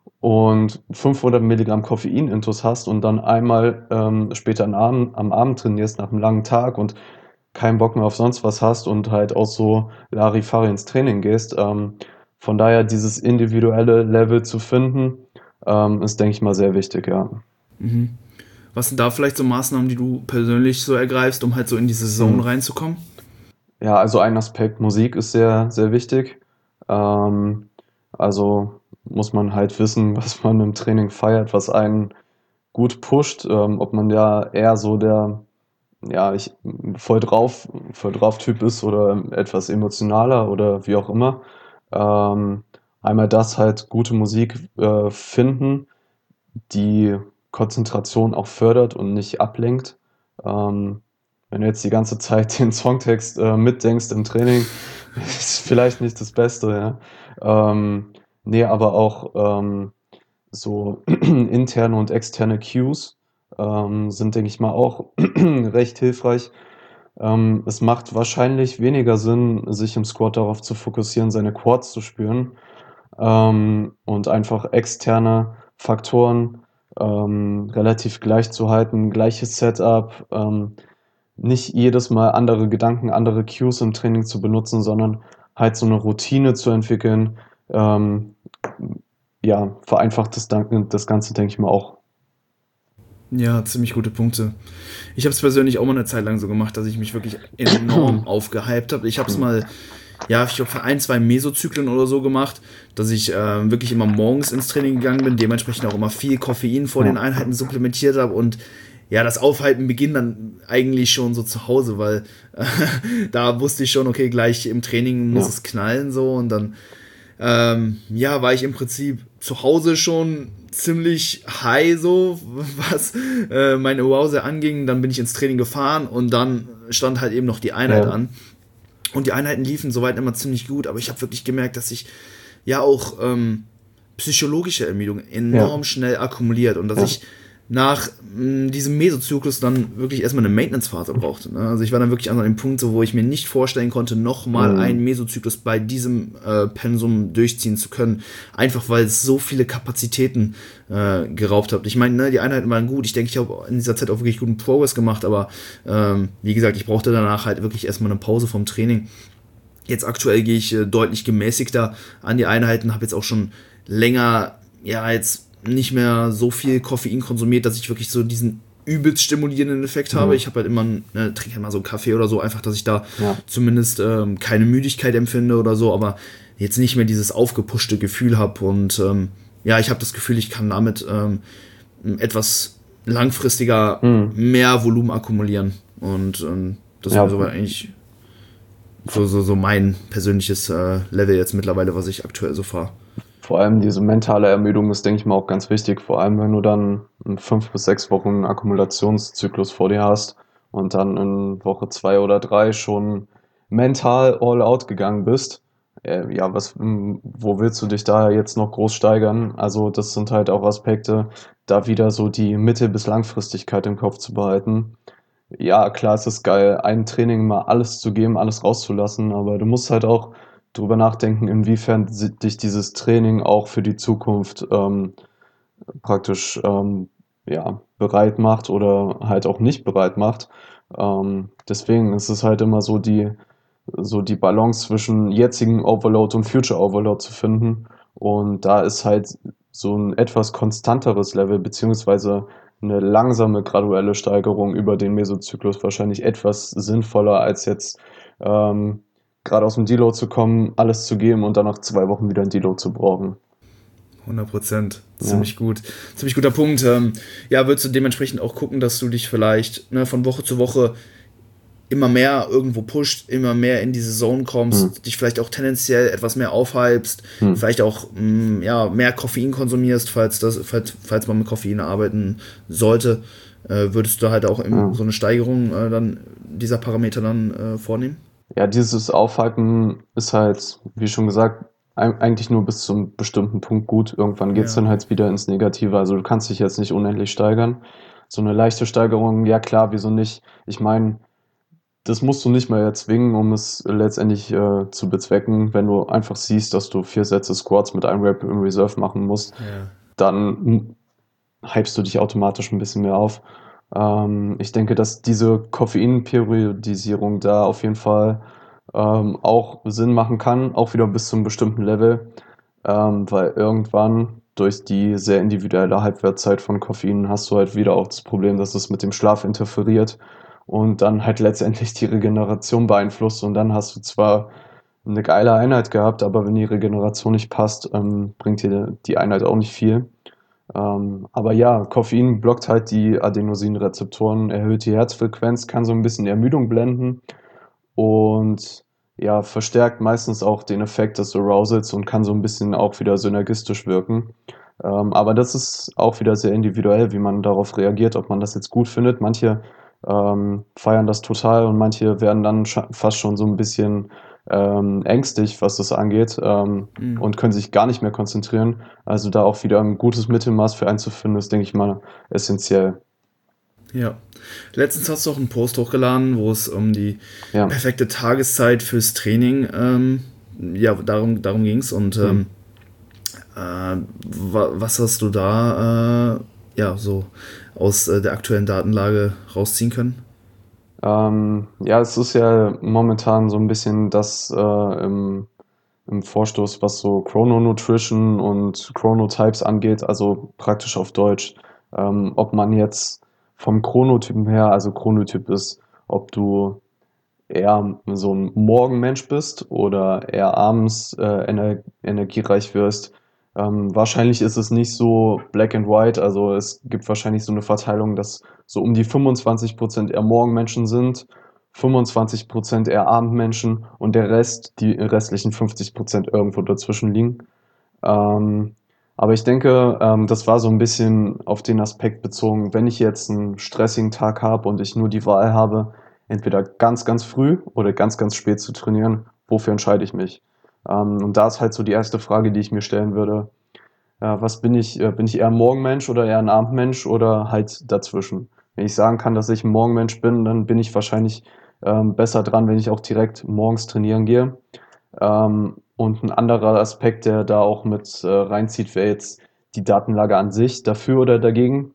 und fünfhundert Milligramm Koffein-Intus hast und dann einmal ähm, später am Abend, am Abend trainierst nach einem langen Tag und keinen Bock mehr auf sonst was hast und halt auch so Larifari ins Training gehst. Ähm, von daher dieses individuelle Level zu finden, ähm, ist, denke ich mal, sehr wichtig, ja. Mhm. Was sind da vielleicht so Maßnahmen, die du persönlich so ergreifst, um halt so in diese Hm. Zone reinzukommen? Ja, also ein Aspekt Musik ist sehr, sehr wichtig. Ähm, also muss man halt wissen, was man im Training feiert, was einen gut pusht, ähm, ob man ja eher so der, ja, ich voll drauf, voll drauf Typ ist oder etwas emotionaler oder wie auch immer. Ähm, einmal das halt gute Musik äh, finden, die Konzentration auch fördert und nicht ablenkt. Ähm, wenn du jetzt die ganze Zeit den Songtext äh, mitdenkst im Training, ist vielleicht nicht das Beste, ja. Ähm, nee, aber auch ähm, so interne und externe Cues ähm, sind, denke ich mal, auch recht hilfreich. Ähm, es macht wahrscheinlich weniger Sinn, sich im Squat darauf zu fokussieren, seine Quads zu spüren, ähm, und einfach externe Faktoren ähm, relativ gleich zu halten, gleiches Setup, ähm, nicht jedes Mal andere Gedanken, andere Cues im Training zu benutzen, sondern halt so eine Routine zu entwickeln. Ähm, ja, vereinfacht das, Dan- das Ganze, denke ich mal, auch. Ja, ziemlich gute Punkte. Ich habe es persönlich auch mal eine Zeit lang so gemacht, dass ich mich wirklich enorm aufgehypt habe. Ich habe es mal, ja, ich glaube für ein, zwei Mesozyklen oder so gemacht, dass ich äh, wirklich immer morgens ins Training gegangen bin, dementsprechend auch immer viel Koffein vor den Ja, Einheiten supplementiert habe und ja, das Aufhypen beginnt dann eigentlich schon so zu Hause, weil äh, da wusste ich schon, okay, gleich im Training muss ja, es knallen so und dann ähm, ja, war ich im Prinzip zu Hause schon ziemlich high so, was äh, meine Arousal anging. Dann bin ich ins Training gefahren und dann stand halt eben noch die Einheit ja, an. Und die Einheiten liefen soweit immer ziemlich gut, aber ich habe wirklich gemerkt, dass ich ja auch ähm, psychologische Ermüdung ja, enorm schnell akkumuliert und dass ja, ich nach mh, diesem Mesozyklus dann wirklich erstmal eine Maintenance-Phase brauchte. Ne? Also ich war dann wirklich an einem Punkt, so, wo ich mir nicht vorstellen konnte, nochmal einen mm, Mesozyklus bei diesem äh, Pensum durchziehen zu können. Einfach weil es so viele Kapazitäten äh, geraubt hat. Ich meine, ne, die Einheiten waren gut. Ich denke, ich habe in dieser Zeit auch wirklich guten Progress gemacht, aber ähm, wie gesagt, ich brauchte danach halt wirklich erstmal eine Pause vom Training. Jetzt aktuell gehe ich äh, deutlich gemäßigter an die Einheiten, habe jetzt auch schon länger, ja, jetzt nicht mehr so viel Koffein konsumiert, dass ich wirklich so diesen übelst stimulierenden Effekt habe. mm, Ich habe halt immer, ne, trinke halt mal so einen Kaffee oder so, einfach, dass ich da ja. zumindest ähm, keine Müdigkeit empfinde oder so, aber jetzt nicht mehr dieses aufgepushte Gefühl habe und ähm, ja, ich habe das Gefühl, ich kann damit ähm, etwas langfristiger Mm, mehr Volumen akkumulieren und ähm, das ja, wäre soweit eigentlich so, so, so mein persönliches äh, Level jetzt mittlerweile, was ich aktuell so fahre. vor allem diese mentale Ermüdung ist, denke ich mal, auch ganz wichtig. Vor allem, wenn du dann in fünf bis sechs Wochen Akkumulationszyklus vor dir hast und dann in Woche zwei oder drei schon mental all out gegangen bist. Äh, ja, was, m, wo willst du dich da jetzt noch groß steigern? Also, das sind halt auch Aspekte, da wieder so die Mittel- bis Langfristigkeit im Kopf zu behalten. Ja, klar, es ist geil, ein Training mal alles zu geben, alles rauszulassen, aber du musst halt auch drüber nachdenken, inwiefern si- dich dieses Training auch für die Zukunft ähm, praktisch ähm, ja, bereit macht oder halt auch nicht bereit macht. Ähm, deswegen ist es halt immer so die, so die Balance zwischen jetzigen Overload und Future Overload zu finden. Und da ist halt so ein etwas konstanteres Level, beziehungsweise eine langsame, graduelle Steigerung über den Mesozyklus wahrscheinlich etwas sinnvoller, als jetzt ähm, gerade aus dem Deload zu kommen, alles zu geben und dann nach zwei Wochen wieder ein Deload zu brauchen. hundert Prozent. Ja. Ziemlich gut. Ziemlich guter Punkt. Ähm, ja, würdest du dementsprechend auch gucken, dass du dich vielleicht ne, von Woche zu Woche immer mehr irgendwo pusht, immer mehr in diese Zone Hm. kommst, dich vielleicht auch tendenziell etwas mehr aufhypst, Hm. vielleicht auch mh, ja, mehr Koffein konsumierst, falls, das, falls, falls man mit Koffein arbeiten sollte, äh, würdest du halt auch im, Ja. so eine Steigerung äh, dann dieser Parameter dann äh, vornehmen? Ja, dieses Aufhalten ist halt, wie schon gesagt, eig- eigentlich nur bis zum bestimmten Punkt gut. Irgendwann geht's Ja. dann halt wieder ins Negative. Also du kannst dich jetzt nicht unendlich steigern. So eine leichte Steigerung, ja klar, wieso nicht? Ich meine, das musst du nicht mal erzwingen, um es letztendlich äh, zu bezwecken. Wenn du einfach siehst, dass du vier Sätze Squats mit einem Rep im Reserve machen musst, Ja. dann hypst du dich automatisch ein bisschen mehr auf. Ähm, ich denke, dass diese Koffeinperiodisierung da auf jeden Fall ähm, auch Sinn machen kann, auch wieder bis zu einem bestimmten Level, ähm, weil irgendwann durch die sehr individuelle Halbwertszeit von Koffein hast du halt wieder auch das Problem, dass es mit dem Schlaf interferiert und dann halt letztendlich die Regeneration beeinflusst und dann hast du zwar eine geile Einheit gehabt, aber wenn die Regeneration nicht passt, ähm, bringt dir die Einheit auch nicht viel. Ähm, aber ja, Koffein blockt halt die Adenosinrezeptoren, erhöht die Herzfrequenz, kann so ein bisschen Ermüdung blenden und ja, verstärkt meistens auch den Effekt des Arousals und kann so ein bisschen auch wieder synergistisch wirken. Ähm, aber das ist auch wieder sehr individuell, wie man darauf reagiert, ob man das jetzt gut findet. Manche ähm, feiern das total und manche werden dann scha- fast schon so ein bisschen ähm, ängstlich, was das angeht, ähm, Mhm. und können sich gar nicht mehr konzentrieren. Also da auch wieder ein gutes Mittelmaß für einzufinden, ist, denke ich mal, essentiell. Ja. Letztens hast du auch einen Post hochgeladen, wo es um die Ja. perfekte Tageszeit fürs Training, ähm, ja, darum, darum ging es. Und Hm. ähm, äh, wa was hast du da ja, so aus äh, der aktuellen Datenlage rausziehen können? Ähm, ja, es ist ja momentan so ein bisschen das äh, im, im Vorstoß, was so Chrononutrition und Chronotypes angeht, also praktisch auf Deutsch. Ähm, ob man jetzt vom Chronotypen her, also Chronotyp ist, ob du eher so ein Morgenmensch bist oder eher abends äh, ener energiereich wirst. Ähm, wahrscheinlich ist es nicht so black and white, also es gibt wahrscheinlich so eine Verteilung, dass so um die fünfundzwanzig Prozent eher Morgenmenschen sind, fünfundzwanzig Prozent eher Abendmenschen und der Rest, die restlichen fünfzig Prozent irgendwo dazwischen liegen. Ähm, aber ich denke, ähm, das war so ein bisschen auf den Aspekt bezogen, wenn ich jetzt einen stressigen Tag habe und ich nur die Wahl habe, entweder ganz, ganz früh oder ganz, ganz spät zu trainieren, wofür entscheide ich mich? Ähm, und da ist halt so die erste Frage, die ich mir stellen würde. Ja, was bin ich? Äh, bin ich eher ein Morgenmensch oder eher ein Abendmensch oder halt dazwischen? Wenn ich sagen kann, dass ich ein Morgenmensch bin, dann bin ich wahrscheinlich ähm, besser dran, wenn ich auch direkt morgens trainieren gehe. Ähm, und ein anderer Aspekt, der da auch mit äh, reinzieht, wäre jetzt die Datenlage an sich, dafür oder dagegen.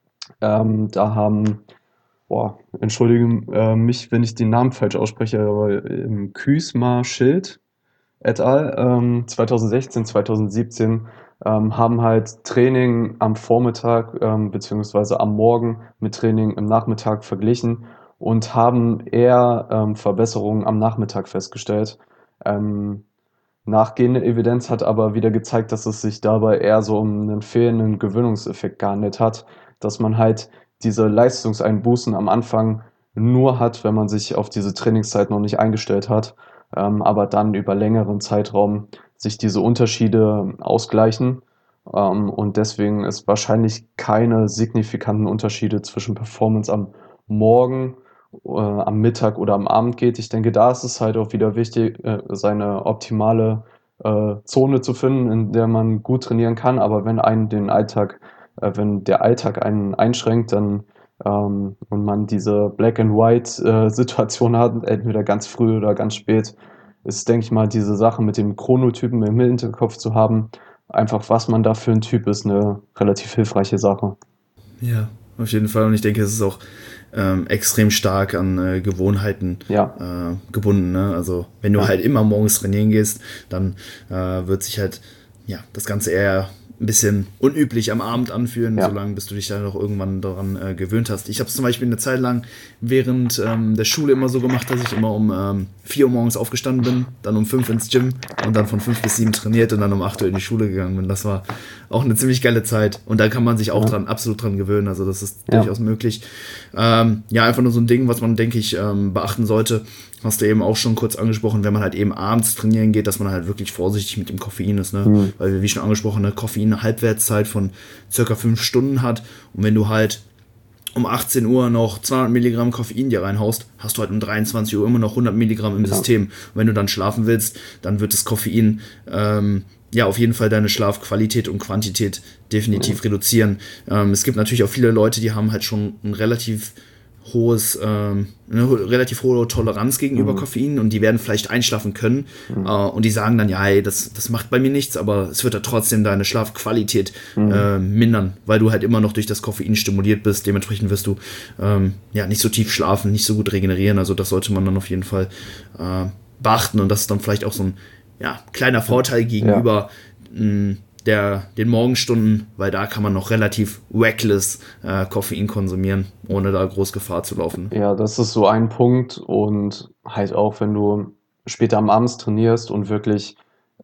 Ähm, da haben, boah, entschuldige äh, mich, wenn ich den Namen falsch ausspreche, aber ähm, Küsma Schild et al. Ähm, zwanzig sechzehn, zwanzig siebzehn ähm, haben halt Training am Vormittag ähm, beziehungsweise am Morgen mit Training im Nachmittag verglichen und haben eher ähm, Verbesserungen am Nachmittag festgestellt. Ähm, Nachgehende Evidenz hat aber wieder gezeigt, dass es sich dabei eher so um einen fehlenden Gewöhnungseffekt gehandelt hat, dass man halt diese Leistungseinbußen am Anfang nur hat, wenn man sich auf diese Trainingszeit noch nicht eingestellt hat, ähm, aber dann über längeren Zeitraum sich diese Unterschiede ausgleichen. Ähm, und deswegen es wahrscheinlich keine signifikanten Unterschiede zwischen Performance am Morgen äh, am Mittag oder am Abend geht. Ich denke, da ist es halt auch wieder wichtig, äh, seine optimale äh, Zone zu finden, in der man gut trainieren kann. Aber wenn einen den Alltag, äh, wenn der Alltag einen einschränkt, dann ähm, und man diese Black and White äh, Situation hat, entweder ganz früh oder ganz spät, ist, denke ich mal, diese Sache mit dem Chronotypen im Hinterkopf zu haben, einfach was man da für ein Typ ist, eine relativ hilfreiche Sache. Ja, auf jeden Fall. Und ich denke, es ist auch ähm, extrem stark an äh, Gewohnheiten Ja, äh, gebunden. Ne? Also wenn du ja, halt immer morgens trainieren gehst, dann äh, wird sich halt ja das Ganze eher ein bisschen unüblich am Abend anfühlen, ja. solange bis du dich dann auch irgendwann daran äh, gewöhnt hast. Ich habe es zum Beispiel eine Zeit lang während ähm, der Schule immer so gemacht, dass ich immer um ähm, vier Uhr morgens aufgestanden bin, dann um fünf ins Gym und dann von fünf bis sieben trainiert und dann um acht Uhr in die Schule gegangen bin. Das war auch eine ziemlich geile Zeit und da kann man sich auch Ja, dran, absolut dran gewöhnen. Also das ist ja, durchaus möglich. Ähm, ja, einfach nur so ein Ding, was man, denke ich, ähm, beachten sollte. Hast du eben auch schon kurz angesprochen, wenn man halt eben abends trainieren geht, dass man halt wirklich vorsichtig mit dem Koffein ist, ne? hm, Weil wir, wie schon angesprochen, eine Koffein-Halbwertszeit von circa fünf Stunden hat. Und wenn du halt um achtzehn Uhr noch zweihundert Milligramm Koffein dir reinhaust, hast du halt um dreiundzwanzig Uhr immer noch hundert Milligramm im ja, System. Und wenn du dann schlafen willst, dann wird das Koffein ähm, ja auf jeden Fall deine Schlafqualität und Quantität ja, definitiv reduzieren. Ähm, es gibt natürlich auch viele Leute, die haben halt schon ein relativ hohes, ähm, eine relativ hohe Toleranz gegenüber hm, Koffein und die werden vielleicht einschlafen können hm, äh, und die sagen dann, ja, hey, das, das macht bei mir nichts, aber es wird ja trotzdem deine Schlafqualität hm, äh, mindern, weil du halt immer noch durch das Koffein stimuliert bist. Dementsprechend wirst du ähm, ja nicht so tief schlafen, nicht so gut regenerieren. Also das sollte man dann auf jeden Fall äh, beachten und das ist dann vielleicht auch so ein ja, kleiner Vorteil ja. gegenüber mh, der, den Morgenstunden, weil da kann man noch relativ reckless äh, Koffein konsumieren, ohne da groß Gefahr zu laufen. Ja, das ist so ein Punkt und halt auch, wenn du später am Abend trainierst und wirklich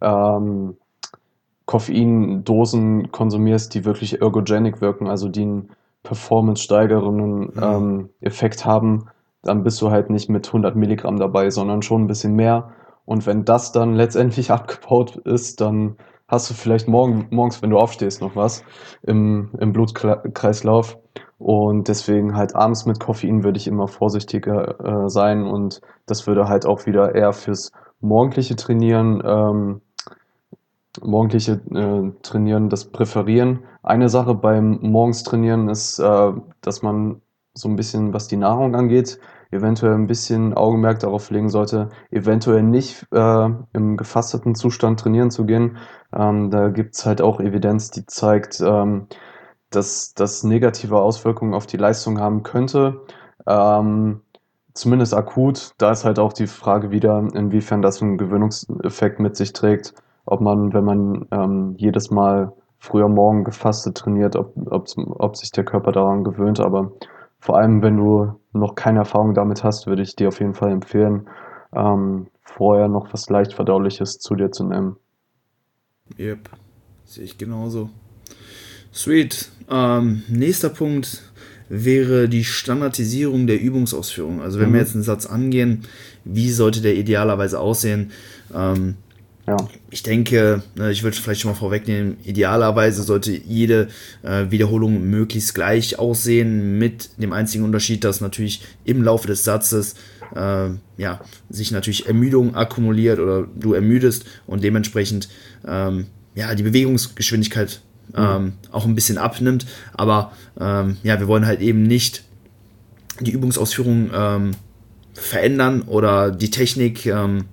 ähm, Koffeindosen konsumierst, die wirklich ergogenic wirken, also die einen performance-steigernden Mhm. ähm, Effekt haben, dann bist du halt nicht mit hundert Milligramm dabei, sondern schon ein bisschen mehr. Und wenn das dann letztendlich abgebaut ist, dann hast du vielleicht morgen, morgens, wenn du aufstehst, noch was im, im Blutkreislauf. Und deswegen halt abends mit Koffein würde ich immer vorsichtiger äh, sein und das würde halt auch wieder eher fürs morgendliche Trainieren ähm, morgendliche äh, Trainieren das präferieren. Eine Sache beim morgens Trainieren ist, äh, dass man so ein bisschen, was die Nahrung angeht, eventuell ein bisschen Augenmerk darauf legen sollte, eventuell nicht äh, im gefasteten Zustand trainieren zu gehen. Ähm, da gibt's halt auch Evidenz, die zeigt, ähm, dass das negative Auswirkungen auf die Leistung haben könnte. Ähm, zumindest akut. Da ist halt auch die Frage wieder, inwiefern das einen Gewöhnungseffekt mit sich trägt. Ob man, wenn man ähm, jedes Mal früher morgen gefastet trainiert, ob, ob, ob sich der Körper daran gewöhnt. Aber vor allem, wenn du noch keine Erfahrung damit hast, würde ich dir auf jeden Fall empfehlen, ähm, vorher noch was leicht Verdauliches zu dir zu nehmen. Yep, sehe ich genauso. Sweet. Ähm, nächster Punkt wäre die Standardisierung der Übungsausführung. Also wenn Mhm. wir jetzt einen Satz angehen, wie sollte der idealerweise aussehen? Ähm, Ja. Ich denke, ne, ich würde vielleicht schon mal vorwegnehmen, idealerweise sollte jede äh, Wiederholung möglichst gleich aussehen, mit dem einzigen Unterschied, dass natürlich im Laufe des Satzes äh, ja, sich natürlich Ermüdung akkumuliert oder du ermüdest und dementsprechend ähm, ja, die Bewegungsgeschwindigkeit ähm, auch ein bisschen abnimmt. Aber ähm, ja, wir wollen halt eben nicht die Übungsausführung ähm, verändern oder die Technik ähm,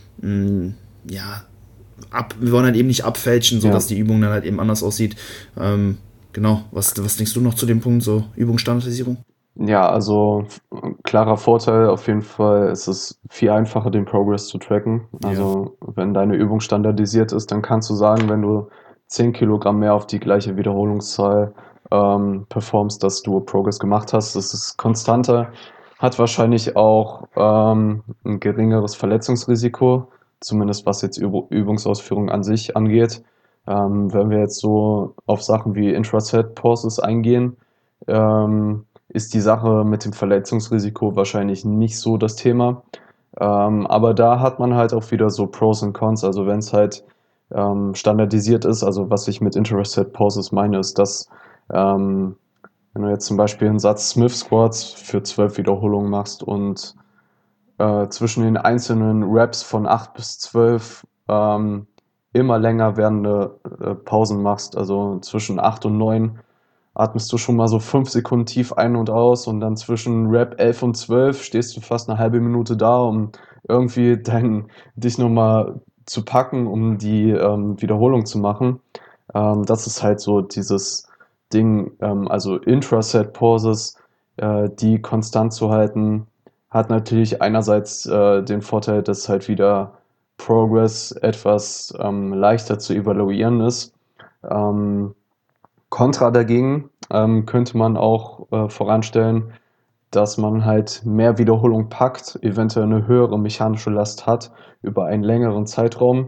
mh, ja, ab, wir wollen halt eben nicht abfälschen, sodass Ja. die Übung dann halt eben anders aussieht. Ähm, genau, was, was denkst du noch zu dem Punkt, so Übungsstandardisierung? Ja, also f- klarer Vorteil auf jeden Fall. Es ist viel einfacher, den Progress zu tracken. Ja. Also wenn deine Übung standardisiert ist, dann kannst du sagen, wenn du zehn Kilogramm mehr auf die gleiche Wiederholungszahl ähm, performst, dass du Progress gemacht hast. Das ist konstanter, hat wahrscheinlich auch ähm, ein geringeres Verletzungsrisiko, zumindest was jetzt Üb Übungsausführung an sich angeht. Ähm, wenn wir jetzt so auf Sachen wie Intraset Pauses eingehen, ähm, ist die Sache mit dem Verletzungsrisiko wahrscheinlich nicht so das Thema. Ähm, aber da hat man halt auch wieder so Pros und Cons. Also wenn es halt ähm, standardisiert ist, also was ich mit Interset Pauses meine, ist, dass ähm, wenn du jetzt zum Beispiel einen Satz Smith Squats für zwölf Wiederholungen machst und äh, zwischen den einzelnen Reps von acht bis zwölf ähm, immer länger werdende äh, Pausen machst, also zwischen acht und neun atmest du schon mal so fünf Sekunden tief ein und aus und dann zwischen Rep elf und zwölf stehst du fast eine halbe Minute da, um irgendwie dein, dich nochmal zu packen, um die ähm, Wiederholung zu machen. Ähm, das ist halt so dieses Ding, ähm, also Intraset-Pauses, äh, die konstant zu halten, hat natürlich einerseits äh, den Vorteil, dass halt wieder Progress etwas ähm, leichter zu evaluieren ist. Ähm, Kontra dagegen ähm, könnte man auch äh, voranstellen, dass man halt mehr Wiederholung packt, eventuell eine höhere mechanische Last hat über einen längeren Zeitraum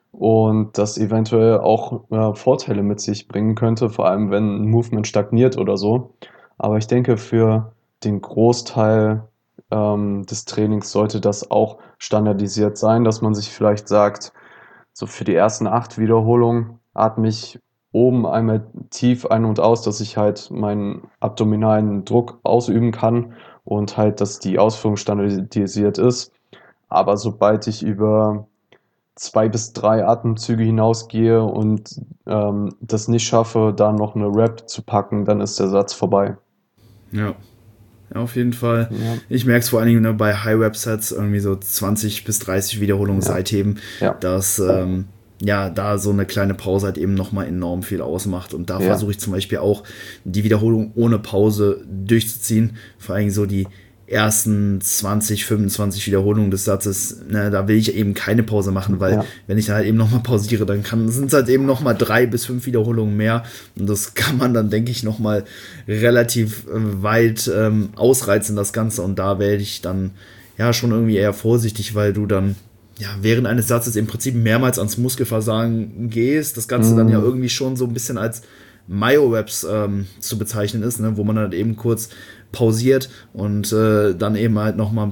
und das eventuell auch äh, Vorteile mit sich bringen könnte, vor allem wenn ein Movement stagniert oder so. Aber ich denke, für den Großteil ähm, des Trainings sollte das auch standardisiert sein, dass man sich vielleicht sagt, so für die ersten acht Wiederholungen atme ich oben einmal tief ein und aus, dass ich halt meinen abdominalen Druck ausüben kann und halt, dass die Ausführung standardisiert ist. Aber sobald ich über zwei bis drei Atemzüge hinausgehe und ähm, das nicht schaffe, da noch eine Rep zu packen, dann ist der Satz vorbei. Ja. Ja, auf jeden Fall. Ja, Ich merke es vor allen Dingen ne, bei High-Rep-Sets, irgendwie so zwanzig bis dreißig Wiederholungen ja, Seitheben, ja, dass ähm, ja, da so eine kleine Pause halt eben nochmal enorm viel ausmacht. Und da ja, versuche ich zum Beispiel auch, die Wiederholung ohne Pause durchzuziehen. Vor allem so die ersten zwanzig, fünfundzwanzig Wiederholungen des Satzes, ne, da will ich eben keine Pause machen, weil ja, wenn ich dann halt eben nochmal pausiere, dann sind es halt eben nochmal drei bis fünf Wiederholungen mehr und das kann man dann, denke ich, nochmal relativ äh, weit ähm, ausreizen, das Ganze, und da werde ich dann ja schon irgendwie eher vorsichtig, weil du dann ja, während eines Satzes im Prinzip mehrmals ans Muskelversagen gehst, das Ganze dann ja mm, irgendwie schon so ein bisschen als Myo-Reps ähm, zu bezeichnen ist, ne, wo man dann eben kurz pausiert und äh, dann eben halt nochmal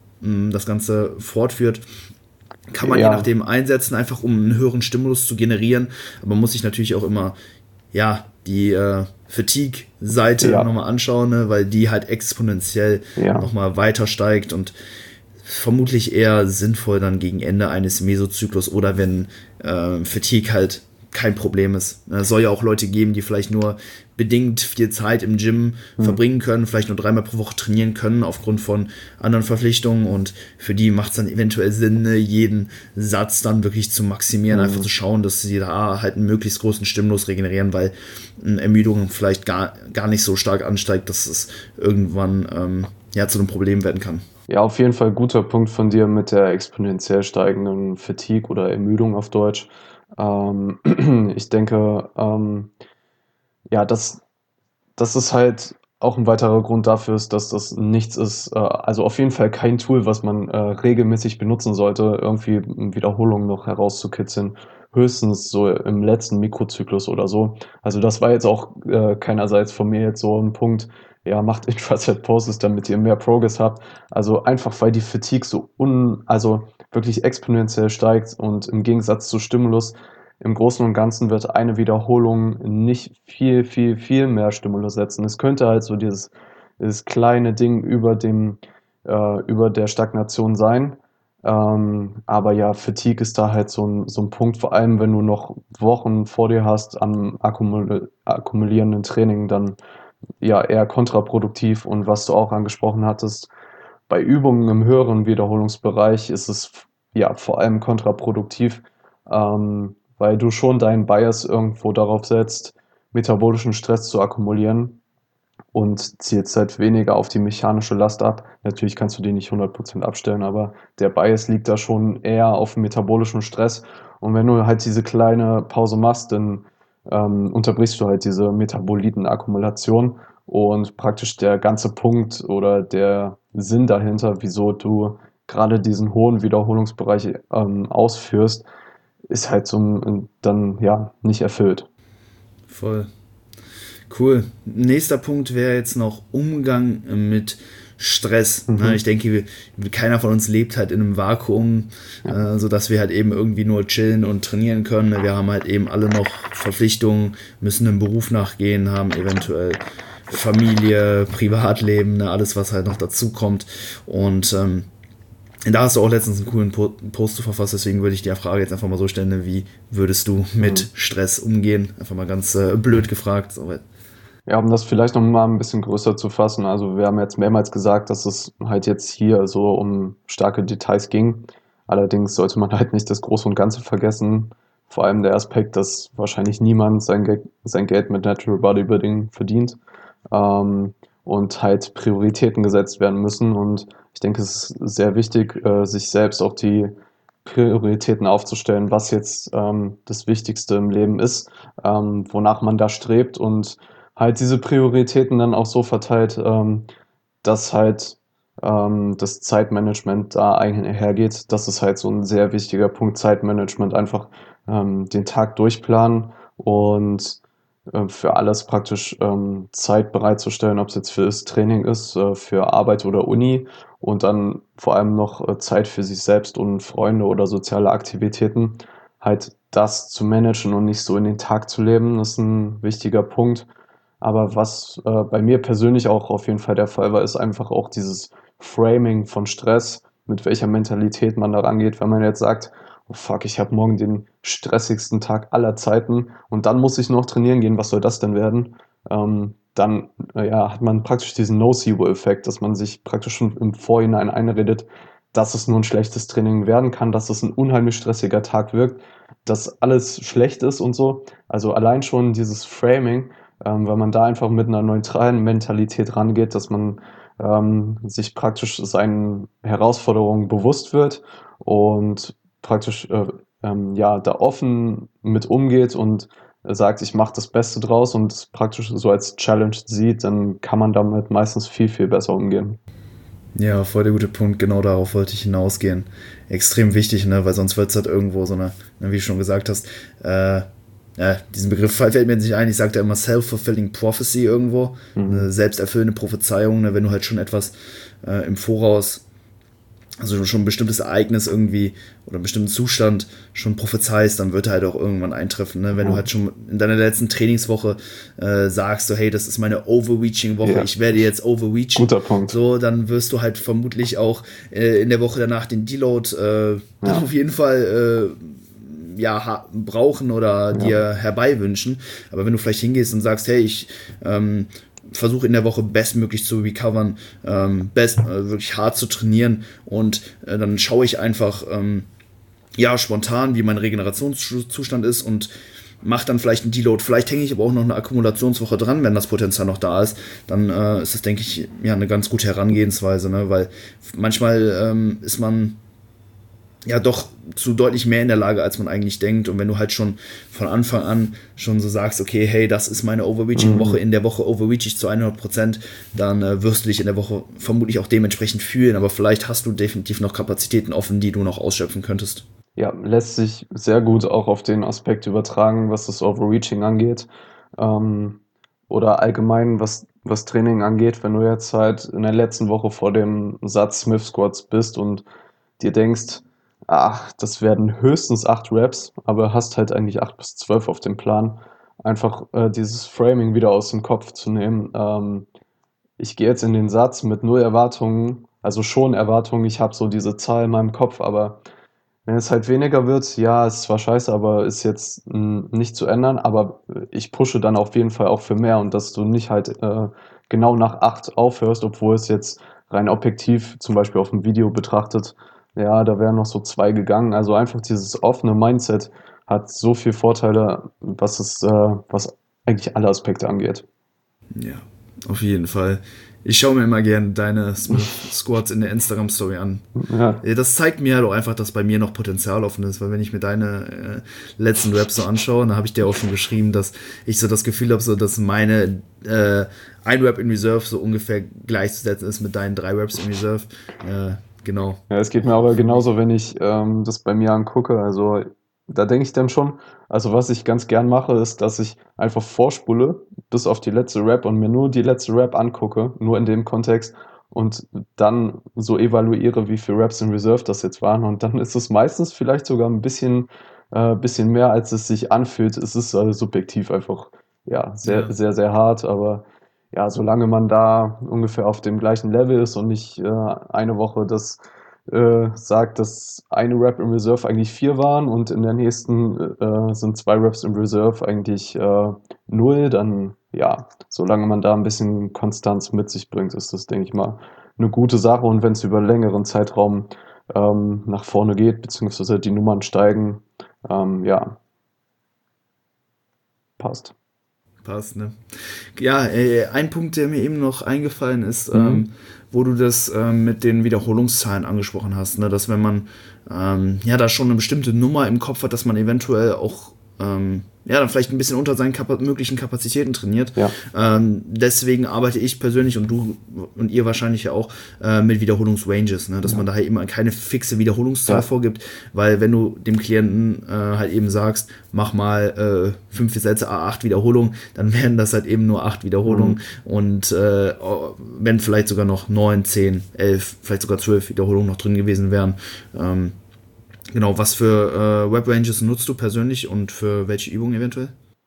das Ganze fortführt. Kann man je ja, nachdem einsetzen, einfach um einen höheren Stimulus zu generieren. Aber man muss sich natürlich auch immer, ja, die äh, Fatigue-Seite ja, nochmal anschauen, ne, weil die halt exponentiell ja, nochmal weiter steigt und vermutlich eher sinnvoll dann gegen Ende eines Mesozyklus oder wenn äh, Fatigue halt kein Problem ist. Es soll ja auch Leute geben, die vielleicht nur bedingt viel Zeit im Gym mhm. verbringen können, vielleicht nur dreimal pro Woche trainieren können aufgrund von anderen Verpflichtungen und für die macht es dann eventuell Sinn, jeden Satz dann wirklich zu maximieren, mhm. einfach zu schauen, dass sie da halt einen möglichst großen Stimulus regenerieren, weil eine Ermüdung vielleicht gar, gar nicht so stark ansteigt, dass es irgendwann ähm, ja, zu einem Problem werden kann. Ja, auf jeden Fall guter Punkt von dir mit der exponentiell steigenden Fatigue oder Ermüdung auf Deutsch. Ähm, ich denke, ähm, ja, das, das ist halt auch ein weiterer Grund dafür ist, dass das nichts ist, äh, also auf jeden Fall kein Tool, was man äh, regelmäßig benutzen sollte, irgendwie Wiederholungen noch herauszukitzeln. Höchstens so im letzten Mikrozyklus oder so. Also das war jetzt auch äh, keinerseits von mir jetzt so ein Punkt, ja, macht Intraset Poses, damit ihr mehr Progress habt. Also einfach, weil die Fatigue so un, also wirklich exponentiell steigt und im Gegensatz zu Stimulus im Großen und Ganzen wird eine Wiederholung nicht viel, viel, viel mehr Stimulus setzen. Es könnte halt so dieses, dieses kleine Ding über dem, äh, über der Stagnation sein. Ähm, aber ja, Fatigue ist da halt so ein, so ein Punkt, vor allem wenn du noch Wochen vor dir hast am akkumul akkumulierenden Training, dann ja eher kontraproduktiv. Und was du auch angesprochen hattest, bei Übungen im höheren Wiederholungsbereich ist es ja vor allem kontraproduktiv, ähm, weil du schon deinen Bias irgendwo darauf setzt, metabolischen Stress zu akkumulieren und zielst halt weniger auf die mechanische Last ab. Natürlich kannst du den nicht hundert Prozent abstellen, aber der Bias liegt da schon eher auf metabolischen Stress. Und wenn du halt diese kleine Pause machst, dann ähm, unterbrichst du halt diese Metabolitenakkumulation und praktisch der ganze Punkt oder der Sinn dahinter, wieso du gerade diesen hohen Wiederholungsbereich ähm, ausführst, ist halt so dann ja nicht erfüllt. Voll. Cool. Nächster Punkt wäre jetzt noch Umgang mit Stress. Mhm. Ich denke, keiner von uns lebt halt in einem Vakuum, ja. äh, sodass wir halt eben irgendwie nur chillen und trainieren können. Wir haben halt eben alle noch Verpflichtungen, müssen einem Beruf nachgehen, haben eventuell Familie, Privatleben, ne, alles, was halt noch dazu kommt. Und ähm, da hast du auch letztens einen coolen Post zu verfasst, deswegen würde ich die Frage jetzt einfach mal so stellen, wie würdest du mit Stress umgehen? Einfach mal ganz äh, blöd gefragt. So. Ja, um das vielleicht noch mal ein bisschen größer zu fassen, also wir haben jetzt mehrmals gesagt, dass es halt jetzt hier so um starke Details ging. Allerdings sollte man halt nicht das Große und Ganze vergessen. Vor allem der Aspekt, dass wahrscheinlich niemand sein, Ge- sein Geld mit Natural Bodybuilding verdient. Ähm, und halt Prioritäten gesetzt werden müssen. Und ich denke, es ist sehr wichtig, äh, sich selbst auch die Prioritäten aufzustellen, was jetzt ähm, das Wichtigste im Leben ist, ähm, wonach man da strebt und halt diese Prioritäten dann auch so verteilt, ähm, dass halt ähm, das Zeitmanagement da einhergeht. Das ist halt so ein sehr wichtiger Punkt, Zeitmanagement, einfach ähm, den Tag durchplanen und äh, für alles praktisch ähm, Zeit bereitzustellen, ob es jetzt für das Training ist, äh, für Arbeit oder Uni und dann vor allem noch äh, Zeit für sich selbst und Freunde oder soziale Aktivitäten. Halt das zu managen und nicht so in den Tag zu leben, ist ein wichtiger Punkt. Aber was äh, bei mir persönlich auch auf jeden Fall der Fall war, ist einfach auch dieses Framing von Stress, mit welcher Mentalität man da rangeht. Wenn man jetzt sagt, oh fuck, ich habe morgen den stressigsten Tag aller Zeiten und dann muss ich noch trainieren gehen, was soll das denn werden? Ähm, dann äh, ja, hat man praktisch diesen Nocebo-Effekt, dass man sich praktisch schon im Vorhinein einredet, dass es nur ein schlechtes Training werden kann, dass es ein unheimlich stressiger Tag wirkt, dass alles schlecht ist und so. Also allein schon dieses Framing, ähm, weil man da einfach mit einer neutralen Mentalität rangeht, dass man ähm, sich praktisch seinen Herausforderungen bewusst wird und praktisch äh, ähm, ja da offen mit umgeht und äh, sagt, ich mache das Beste draus und es praktisch so als Challenge sieht, dann kann man damit meistens viel, viel besser umgehen. Ja, voll der gute Punkt, genau darauf wollte ich hinausgehen. Extrem wichtig, ne, weil sonst wird es halt irgendwo so eine, wie du schon gesagt hast, äh, ja, diesen Begriff fällt mir nicht ein, ich sage da immer self-fulfilling prophecy irgendwo, mhm. eine selbsterfüllende Prophezeiung, ne, wenn du halt schon etwas äh, im Voraus, also schon ein bestimmtes Ereignis irgendwie oder einen bestimmten Zustand schon prophezeist, dann wird er halt auch irgendwann eintreffen. Ne? Wenn ja. du halt schon in deiner letzten Trainingswoche äh, sagst, so hey, das ist meine Overreaching-Woche, ja. ich werde jetzt overreachen. Guter Punkt. So, dann wirst du halt vermutlich auch äh, in der Woche danach den Deload äh, ja. dann auf jeden Fall äh, ja, ha- brauchen oder Ja. dir herbeiwünschen. Aber wenn du vielleicht hingehst und sagst, hey, ich ähm, versuche in der Woche bestmöglich zu recovern, ähm, best, äh, wirklich hart zu trainieren und äh, dann schaue ich einfach ähm, ja spontan, wie mein Regenerationszustand ist und mache dann vielleicht einen Deload. Vielleicht hänge ich aber auch noch eine Akkumulationswoche dran, wenn das Potenzial noch da ist. Dann äh, ist das, denke ich, ja eine ganz gute Herangehensweise, ne? Weil manchmal ähm, ist man ja doch zu deutlich mehr in der Lage, als man eigentlich denkt. Und wenn du halt schon von Anfang an schon so sagst, okay, hey, das ist meine Overreaching-Woche, Mhm. in der Woche overreach ich zu hundert Prozent, dann äh, wirst du dich in der Woche vermutlich auch dementsprechend fühlen. Aber vielleicht hast du definitiv noch Kapazitäten offen, die du noch ausschöpfen könntest. Ja, lässt sich sehr gut auch auf den Aspekt übertragen, was das Overreaching angeht. Ähm, oder allgemein, was, was Training angeht, wenn du jetzt halt in der letzten Woche vor dem Satz Smith Squats bist und dir denkst, ach, das werden höchstens acht Reps, aber hast halt eigentlich acht bis zwölf auf dem Plan. Einfach äh, dieses Framing wieder aus dem Kopf zu nehmen. Ähm, ich gehe jetzt in den Satz mit null Erwartungen, also schon Erwartungen, ich habe so diese Zahl in meinem Kopf, aber wenn es halt weniger wird, ja, ist zwar scheiße, aber ist jetzt mm, nicht zu ändern, aber ich pushe dann auf jeden Fall auch für mehr und dass du nicht halt äh, genau nach acht aufhörst, obwohl es jetzt rein objektiv, zum Beispiel auf dem Video betrachtet, ja, da wären noch so zwei gegangen. Also einfach dieses offene Mindset hat so viele Vorteile, was es, äh, was eigentlich alle Aspekte angeht. Ja, auf jeden Fall. Ich schaue mir immer gerne deine Smith Squats in der Instagram-Story an. Ja, Ja, das zeigt mir halt auch einfach, dass bei mir noch Potenzial offen ist, weil wenn ich mir deine äh, letzten Raps so anschaue, dann habe ich dir auch schon geschrieben, dass ich so das Gefühl habe, so dass meine äh, ein Rap in Reserve so ungefähr gleichzusetzen ist mit deinen drei Raps in Reserve. Äh, genau. Ja, es geht mir aber genauso, wenn ich ähm, das bei mir angucke. Also da denke ich dann schon, also was ich ganz gern mache, ist, dass ich einfach vorspule bis auf die letzte Rap und mir nur die letzte Rap angucke, nur in dem Kontext und dann so evaluiere, wie viele Raps in Reserve das jetzt waren. Und dann ist es meistens vielleicht sogar ein bisschen, äh, bisschen mehr, als es sich anfühlt. Es ist äh, subjektiv einfach, ja, sehr, Ja. sehr, sehr hart, aber ja, solange man da ungefähr auf dem gleichen Level ist und nicht äh, eine Woche das äh, sagt, dass eine Rep in Reserve eigentlich vier waren und in der nächsten äh, sind zwei Reps in Reserve eigentlich äh, null, dann ja, solange man da ein bisschen Konstanz mit sich bringt, ist das, denke ich mal, eine gute Sache. Und wenn es über einen längeren Zeitraum ähm, nach vorne geht, beziehungsweise die Nummern steigen, ähm, ja, passt. Passt, ne? Ja, äh, ein Punkt, der mir eben noch eingefallen ist, Mhm. ähm, wo du das ähm, mit den Wiederholungszahlen angesprochen hast, ne? Dass wenn man ähm, ja da schon eine bestimmte Nummer im Kopf hat, dass man eventuell auch ähm, ja dann vielleicht ein bisschen unter seinen Kapa möglichen Kapazitäten trainiert. Ja, Ähm, deswegen arbeite ich persönlich und du und ihr wahrscheinlich ja auch äh, mit Wiederholungsranges, ne? Dass ja, man da halt immer keine fixe Wiederholungszahl ja. vorgibt, weil wenn du dem Klienten äh, halt eben sagst, mach mal äh, fünf Sätze, a acht Wiederholungen, dann wären das halt eben nur acht Wiederholungen Mhm. und äh, wenn vielleicht sogar noch neun, zehn, elf, vielleicht sogar zwölf Wiederholungen noch drin gewesen wären. Ähm, genau, was für äh, Web-Ranges nutzt du persönlich und für welche Übungen eventuell?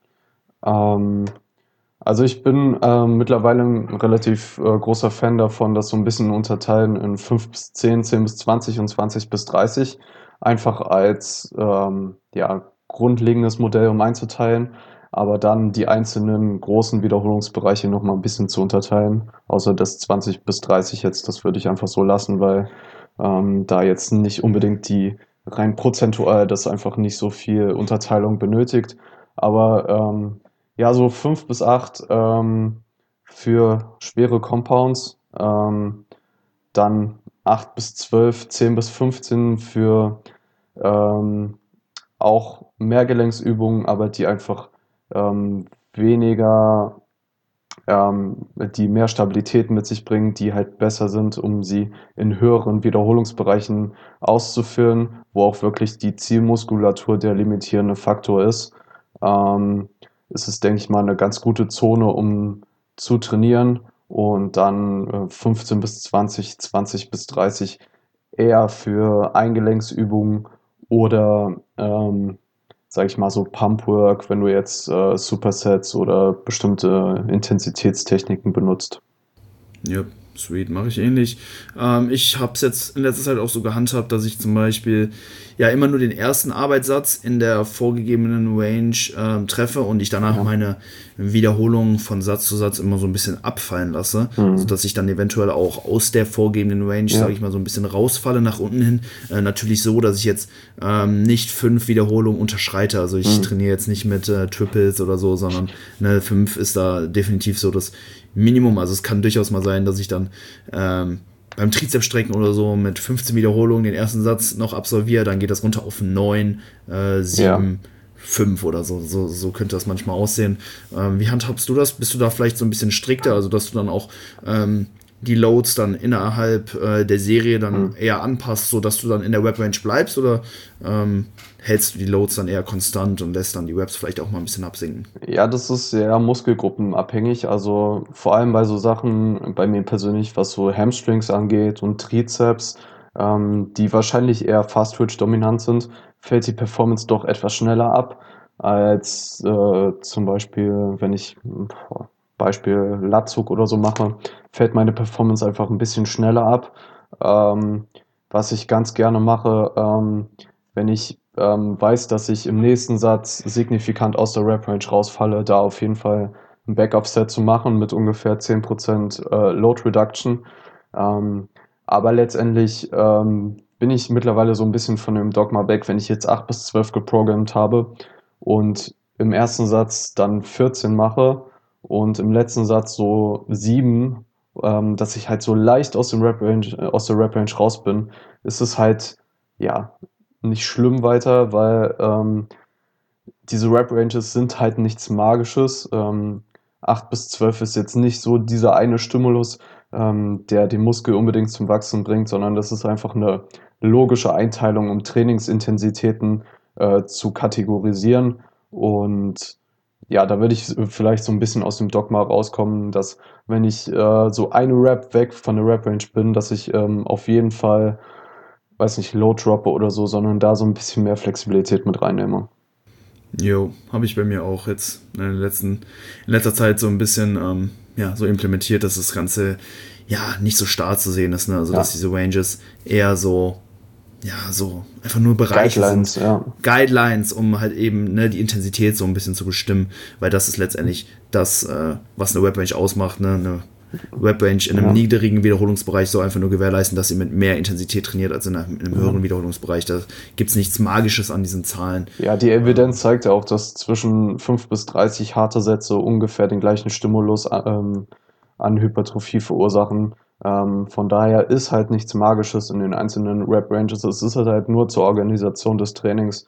Ähm, Also ich bin ähm, mittlerweile ein relativ äh, großer Fan davon, das so ein bisschen unterteilen in fünf bis zehn, zehn bis zwanzig und zwanzig bis dreißig. Einfach als ähm, ja, grundlegendes Modell, um einzuteilen, aber dann die einzelnen großen Wiederholungsbereiche nochmal ein bisschen zu unterteilen. Außer das zwanzig bis dreißig jetzt, das würde ich einfach so lassen, weil ähm, da jetzt nicht unbedingt die rein prozentual das einfach nicht so viel Unterteilung benötigt. Aber ähm, ja, so fünf bis acht ähm, für schwere Compounds, ähm, dann acht bis zwölf, zehn bis fünfzehn für ähm, auch Mehrgelenksübungen, aber die einfach ähm, weniger, ähm, die mehr Stabilität mit sich bringen, die halt besser sind, um sie in höheren Wiederholungsbereichen auszuführen, wo auch wirklich die Zielmuskulatur der limitierende Faktor ist. Ähm, ist es, denke ich mal, eine ganz gute Zone, um zu trainieren und dann äh, fünfzehn bis zwanzig, zwanzig bis dreißig eher für Eingelenksübungen oder ähm, sage ich mal so Pumpwork, wenn du jetzt äh, Supersets oder bestimmte Intensitätstechniken benutzt. Ja. Sweet, mache ich ähnlich. Ähm, ich habe es jetzt in letzter Zeit auch so gehandhabt, dass ich zum Beispiel ja immer nur den ersten Arbeitssatz in der vorgegebenen Range ähm, treffe und ich danach Ja. meine Wiederholungen von Satz zu Satz immer so ein bisschen abfallen lasse, Mhm. sodass ich dann eventuell auch aus der vorgegebenen Range, sage Ja. ich mal, so ein bisschen rausfalle nach unten hin. Äh, natürlich so, dass ich jetzt ähm, nicht fünf Wiederholungen unterschreite. Also ich Mhm. trainiere jetzt nicht mit äh, Triples oder so, sondern ne, fünf ist da definitiv so das Minimum. Also es kann durchaus mal sein, dass ich dann ähm, beim Trizepsstrecken oder so mit fünfzehn Wiederholungen den ersten Satz noch absolviere, dann geht das runter auf neun, äh, Ja. sieben, fünf oder so. so. So könnte das manchmal aussehen. Ähm, wie handhabst du das? Bist du da vielleicht so ein bisschen strikter, also dass du dann auch ähm, die Loads dann innerhalb äh, der Serie dann Mhm. eher anpasst, sodass du dann in der Web-Range bleibst oder ähm, hältst du die Loads dann eher konstant und lässt dann die Webs vielleicht auch mal ein bisschen absinken? Ja, das ist sehr muskelgruppenabhängig. Also vor allem bei so Sachen, bei mir persönlich, was so Hamstrings angeht und Trizeps, ähm, die wahrscheinlich eher Fast-Twitch-dominant sind, fällt die Performance doch etwas schneller ab, als äh, zum Beispiel, wenn ich boah, Beispiel Latzug oder so mache, fällt meine Performance einfach ein bisschen schneller ab. Ähm, Was ich ganz gerne mache, ähm, wenn ich ähm, weiß, dass ich im nächsten Satz signifikant aus der Rep-Range rausfalle, da auf jeden Fall ein Backup-Set zu machen mit ungefähr zehn Prozent äh, Load Reduction. Ähm, aber letztendlich ähm, bin ich mittlerweile so ein bisschen von dem Dogma weg, wenn ich jetzt acht bis zwölf geprogrammt habe und im ersten Satz dann vierzehn mache und im letzten Satz so sieben, ähm, dass ich halt so leicht aus dem Rep-Range, äh, aus der Rep-Range raus bin, ist es halt, ja, nicht schlimm weiter, weil ähm, diese Rap-Ranges sind halt nichts Magisches. Ähm, acht bis zwölf ist jetzt nicht so dieser eine Stimulus, ähm, der den Muskel unbedingt zum Wachsen bringt, sondern das ist einfach eine logische Einteilung, um Trainingsintensitäten äh, zu kategorisieren. Und ja, da würde ich vielleicht so ein bisschen aus dem Dogma rauskommen, dass wenn ich äh, so eine Rap weg von der Rap-Range bin, dass ich ähm, auf jeden Fall, weiß nicht, Low droppe oder so, sondern da so ein bisschen mehr Flexibilität mit reinnehme. Jo, habe ich bei mir auch jetzt in, den letzten, in letzter Zeit so ein bisschen ähm, ja, so implementiert, dass das Ganze ja nicht so starr zu sehen ist. Ne? Also dass Ja, diese Ranges eher so, ja, so einfach nur Bereiche sind, Guidelines, ja. Guidelines, um halt eben ne, die Intensität so ein bisschen zu bestimmen, weil das ist letztendlich das, äh, was eine Webrange ausmacht. Ne? Eine Webrange in einem Ja. niedrigen Wiederholungsbereich soll einfach nur gewährleisten, dass sie mit mehr Intensität trainiert als in einem, in einem Ja. höheren Wiederholungsbereich. Da gibt es nichts Magisches an diesen Zahlen. Ja, die Ähm, Evidenz zeigt ja auch, dass zwischen fünf bis dreißig harte Sätze ungefähr den gleichen Stimulus ähm, an Hypertrophie verursachen. Ähm, von daher ist halt nichts Magisches in den einzelnen Rep-Ranges. Es ist halt, halt nur zur Organisation des Trainings.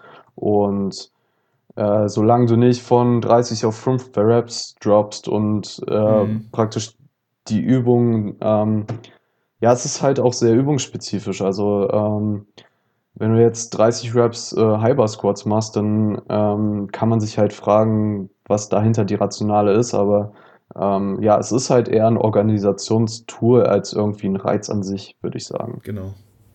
Und äh, solange du nicht von dreißig auf fünf per Reps droppst und äh, mh, praktisch die Übung, ähm, ja, es ist halt auch sehr übungsspezifisch. Also ähm, wenn du jetzt dreißig Reps äh, High-Bar Squats machst, dann ähm, kann man sich halt fragen, was dahinter die Rationale ist. Aber ähm, ja, es ist halt eher ein Organisationstool als irgendwie ein Reiz an sich, würde ich sagen. genau.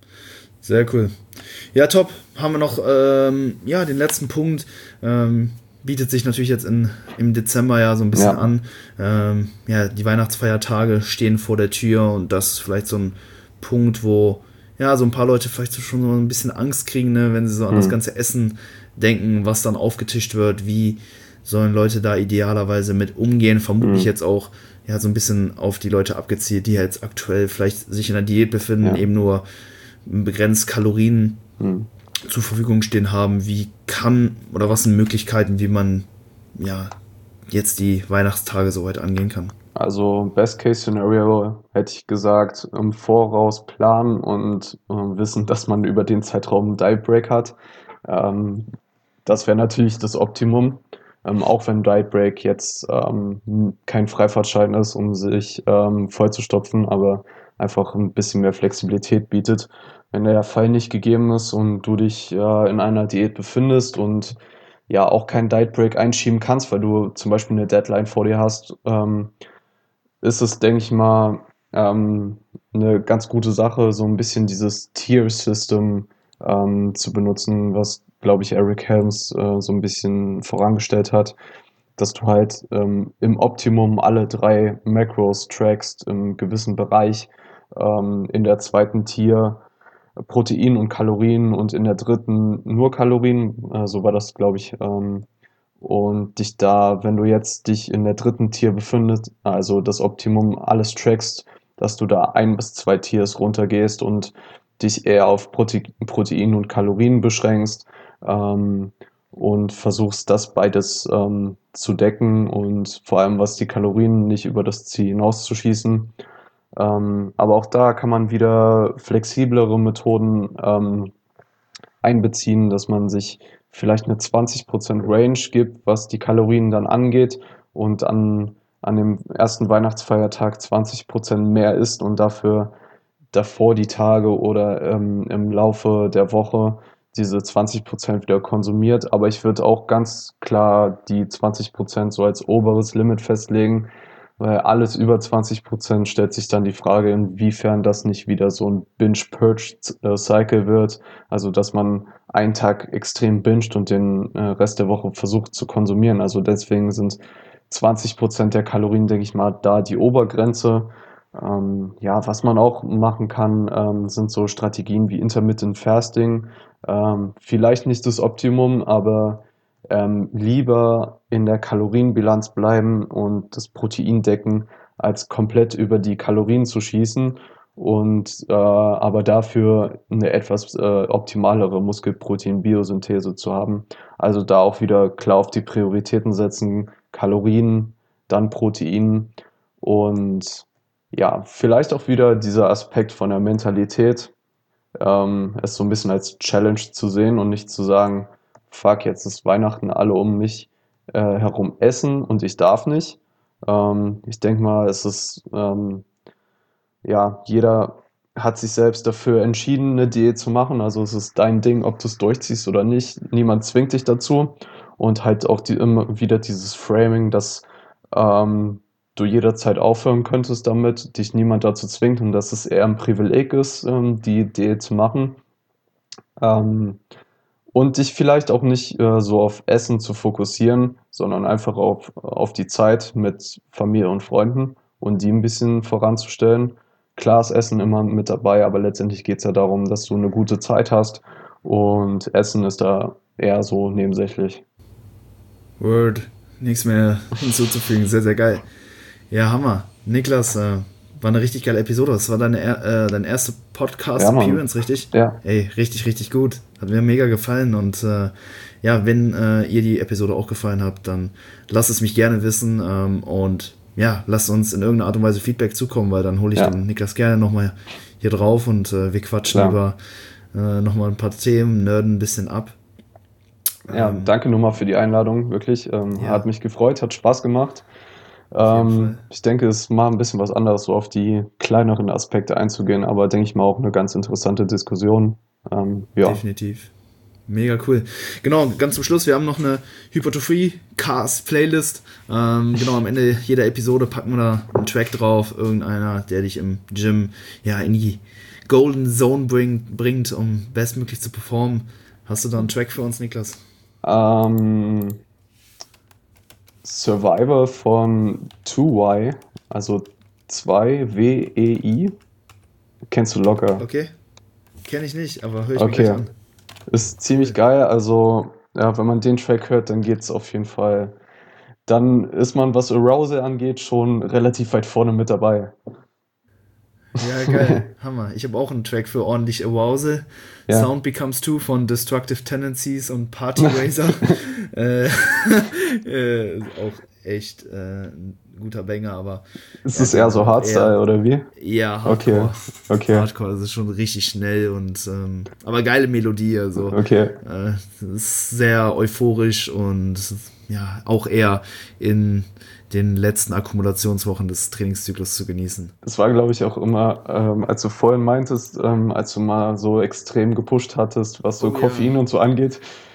Sehr cool. Ja, top. Haben wir noch ähm, ja, den letzten Punkt. Ähm, bietet sich natürlich jetzt in, im Dezember ja so ein bisschen Ja, an. Ähm, ja, die Weihnachtsfeiertage stehen vor der Tür und das ist vielleicht so ein Punkt, wo ja, so ein paar Leute vielleicht so schon so ein bisschen Angst kriegen, ne, wenn sie so an das hm. ganze Essen denken, was dann aufgetischt wird. Wie sollen Leute da idealerweise mit umgehen? Vermutlich Hm. jetzt auch ja, so ein bisschen auf die Leute abgezielt, die jetzt aktuell vielleicht sich in der Diät befinden, Ja, eben nur begrenzt Kalorien hm. zur Verfügung stehen haben, wie kann oder was sind Möglichkeiten, wie man ja jetzt die Weihnachtstage soweit angehen kann. Also Best-Case-Scenario hätte ich gesagt, im Voraus planen und äh, wissen, dass man über den Zeitraum einen Diet Break hat. Ähm, Das wäre natürlich das Optimum, ähm, auch wenn Diet Break jetzt ähm, kein Freifahrtschein ist, um sich ähm, vollzustopfen, aber einfach ein bisschen mehr Flexibilität bietet. Wenn der Fall nicht gegeben ist und du dich äh, in einer Diät befindest und ja auch keinen Diet Break einschieben kannst, weil du zum Beispiel eine Deadline vor dir hast, ähm, ist es, denke ich mal, ähm, eine ganz gute Sache, so ein bisschen dieses Tier-System ähm, zu benutzen, was, glaube ich, Eric Helms äh, so ein bisschen vorangestellt hat, dass du halt ähm, im Optimum alle drei Macros trackst im gewissen Bereich. Ähm, in der zweiten Tier Protein und Kalorien und in der dritten nur Kalorien. Äh, so war das, glaube ich. Ähm, und dich da, wenn du jetzt dich in der dritten Tier befindest, also das Optimum alles trackst, dass du da ein bis zwei Tiers runtergehst und dich eher auf Prote Protein und Kalorien beschränkst, ähm, und versuchst das beides ähm, zu decken und vor allem was die Kalorien nicht über das Ziel hinauszuschießen. Ähm, aber auch da kann man wieder flexiblere Methoden ähm, einbeziehen, dass man sich vielleicht eine zwanzig Prozent Range gibt, was die Kalorien dann angeht und an, an dem ersten Weihnachtsfeiertag zwanzig Prozent mehr isst und dafür davor die Tage oder ähm, im Laufe der Woche diese zwanzig Prozent wieder konsumiert. Aber ich würde auch ganz klar die zwanzig Prozent so als oberes Limit festlegen, weil alles über zwanzig Prozent stellt sich dann die Frage, inwiefern das nicht wieder so ein Binge-Purge-Cycle wird. Also, dass man einen Tag extrem binget und den äh, Rest der Woche versucht zu konsumieren. Also deswegen sind zwanzig Prozent der Kalorien, denke ich mal, da die Obergrenze. Ähm, ja, was man auch machen kann, ähm, sind so Strategien wie Intermittent Fasting. Ähm, vielleicht nicht das Optimum, aber ähm, lieber in der Kalorienbilanz bleiben und das Protein decken, als komplett über die Kalorien zu schießen und äh, aber dafür eine etwas äh, optimalere Muskelprotein-Biosynthese zu haben. Also da auch wieder klar auf die Prioritäten setzen, Kalorien, dann Protein und ja, vielleicht auch wieder dieser Aspekt von der Mentalität, ähm, es so ein bisschen als Challenge zu sehen und nicht zu sagen, fuck, jetzt ist Weihnachten, alle um mich äh, herum essen und ich darf nicht. Ähm, ich denke mal, es ist, ähm, ja, jeder hat sich selbst dafür entschieden, eine Diät zu machen. Also es ist dein Ding, ob du es durchziehst oder nicht. Niemand zwingt dich dazu. Und halt auch die, immer wieder dieses Framing, dass ähm, du jederzeit aufhören könntest damit, dich niemand dazu zwingt und dass es eher ein Privileg ist, ähm, die Diät zu machen. Ähm, und dich vielleicht auch nicht äh, so auf Essen zu fokussieren, sondern einfach auf, auf die Zeit mit Familie und Freunden und die ein bisschen voranzustellen. Klar ist Essen immer mit dabei, aber letztendlich geht es ja darum, dass du eine gute Zeit hast und Essen ist da eher so nebensächlich. Word. Nichts mehr hinzuzufügen. Sehr, sehr geil. Ja, Hammer. Niklas, äh, war eine richtig geile Episode. Das war deine, äh, deine erste Ja, Podcast-Appearance, Mann. richtig? Ja, Ey, richtig, richtig gut. Hat mir mega gefallen. Und äh, ja, wenn äh, ihr die Episode auch gefallen habt, dann lasst es mich gerne wissen. Ähm, und ja, lasst uns in irgendeiner Art und Weise Feedback zukommen, weil dann hole ich ja, den Niklas gerne nochmal hier drauf und äh, wir quatschen klar. über äh, nochmal ein paar Themen, nerden ein bisschen ab. Ja, Ähm, danke nochmal für die Einladung, wirklich. Ähm, hat ja, mich gefreut, hat Spaß gemacht. auf jeden Ähm, Fall. ich denke, es ist mal ein bisschen was anderes, so auf die kleineren Aspekte einzugehen, aber denke ich mal auch eine ganz interessante Diskussion. Ähm, ja, Definitiv. Mega cool. Genau, ganz zum Schluss, wir haben noch eine Hypertrophie-Cast-Playlist. Ähm, genau, am Ende jeder Episode packen wir da einen Track drauf, irgendeiner, der dich im Gym ja in die Golden Zone bringt, bringt, um bestmöglich zu performen. Hast du da einen Track für uns, Niklas? ähm, Survivor von zwei Y, also zwei W E I, kennst du locker. Okay, kenne ich nicht, aber höre ich mir gleich Okay, an. ist ziemlich Cool. geil, also ja, wenn man den Track hört, dann geht's auf jeden Fall, dann ist man, was Arousal angeht, schon relativ weit vorne mit dabei. Ja, geil. Hammer. Ich habe auch einen Track für ordentlich Arousal. Ja. Sound Becomes Two von Destructive Tendencies und Party Razor. äh, äh, auch echt äh, ein guter Banger, aber Ist ja, es eher den dann so auch Hardstyle eher, oder wie? eher Okay, Hardcore. okay, Hardcore, das ist schon richtig schnell und ähm, aber geile Melodie, also okay. äh, es ist sehr euphorisch und ja, auch eher in den letzten Akkumulationswochen des Trainingszyklus zu genießen. Das war, glaube ich, auch immer, ähm, als du vorhin meintest, ähm, als du mal so extrem gepusht hattest, was so Oh ja. Koffein und so angeht.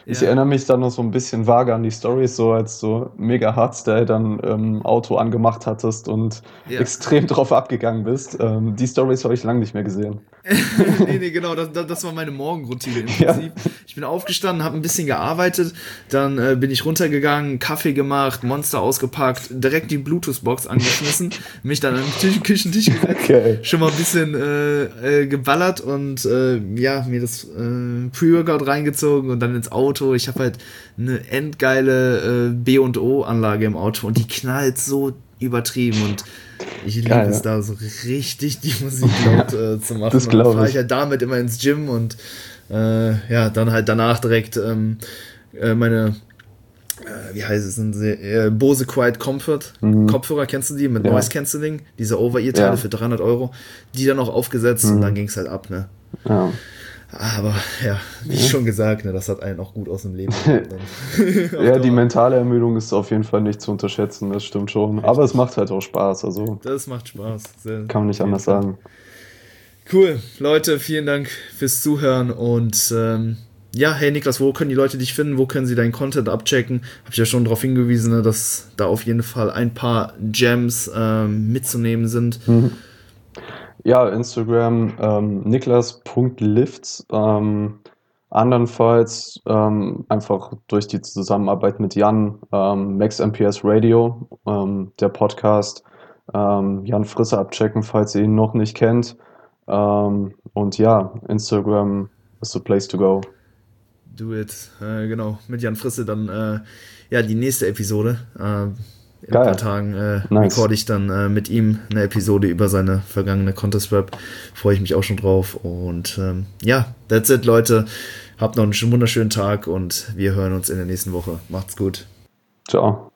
Ich Ja. erinnere mich dann noch so ein bisschen vage an die Storys, so als du mega Hardstyle dann im Auto angemacht hattest und Ja. extrem drauf abgegangen bist. Ähm, die Storys habe ich lange nicht mehr gesehen. nee, nee, genau, das, das war meine Morgenroutine im Ja. Prinzip. Ich bin aufgestanden, habe ein bisschen gearbeitet, dann äh, bin ich runtergegangen, Kaffee gemacht, Monster ausgepackt, direkt die Bluetooth-Box angeschmissen, mich dann an den Tisch, Küchentisch gesetzt, Okay. schon mal ein bisschen äh, äh, geballert und äh, ja, mir das äh, Pre-Workout reingezogen und dann ins Auto. Ich habe halt eine endgeile äh, B und O-Anlage im Auto und die knallt so übertrieben und ich liebe Geil, es ja. da so richtig die Musik laut äh, zu machen. Das Und dann glaub fahre ich. ich halt damit immer ins Gym und äh, ja, dann halt danach direkt ähm, äh, meine, äh, wie heißt es, sind sie, äh, Bose Quiet Comfort Mhm. Kopfhörer, kennst du die, mit Ja. Noise Cancelling, diese Over-Ear-Teile Ja. für dreihundert Euro, die dann auch aufgesetzt und dann ging es halt ab, ne. Ja. Aber ja, wie schon gesagt, ne, das hat einen auch gut aus dem Leben gebracht dann. Ja, Auf die Dauer. mentale Ermüdung ist auf jeden Fall nicht zu unterschätzen, das stimmt schon. Aber es macht halt auch Spaß, also Das macht Spaß. Sehr, kann man nicht auf jeden anders Fall. sagen. Cool, Leute, vielen Dank fürs Zuhören und ähm, ja, hey Niklas, wo können die Leute dich finden? Wo können sie deinen Content abchecken? Habe ich ja schon darauf hingewiesen, ne, dass da auf jeden Fall ein paar Gems ähm, mitzunehmen sind. Mhm. Ja, Instagram ähm, niklas.lifts. Ähm, andernfalls ähm, einfach durch die Zusammenarbeit mit Jan, ähm, Max M P S Radio, ähm, der Podcast, ähm, Jan Frisse abchecken, falls ihr ihn noch nicht kennt. Ähm, und ja, Instagram is the place to go. Do it. Äh, genau, mit Jan Frisse dann äh, ja die nächste Episode. Äh, in ein Geil. paar Tagen äh, Nice. recorde ich dann äh, mit ihm eine Episode über seine vergangene Contest-Rap. Freue ich mich auch schon drauf. Und ähm, ja, that's it, Leute. Habt noch einen wunderschönen Tag und wir hören uns in der nächsten Woche. Macht's gut. Ciao.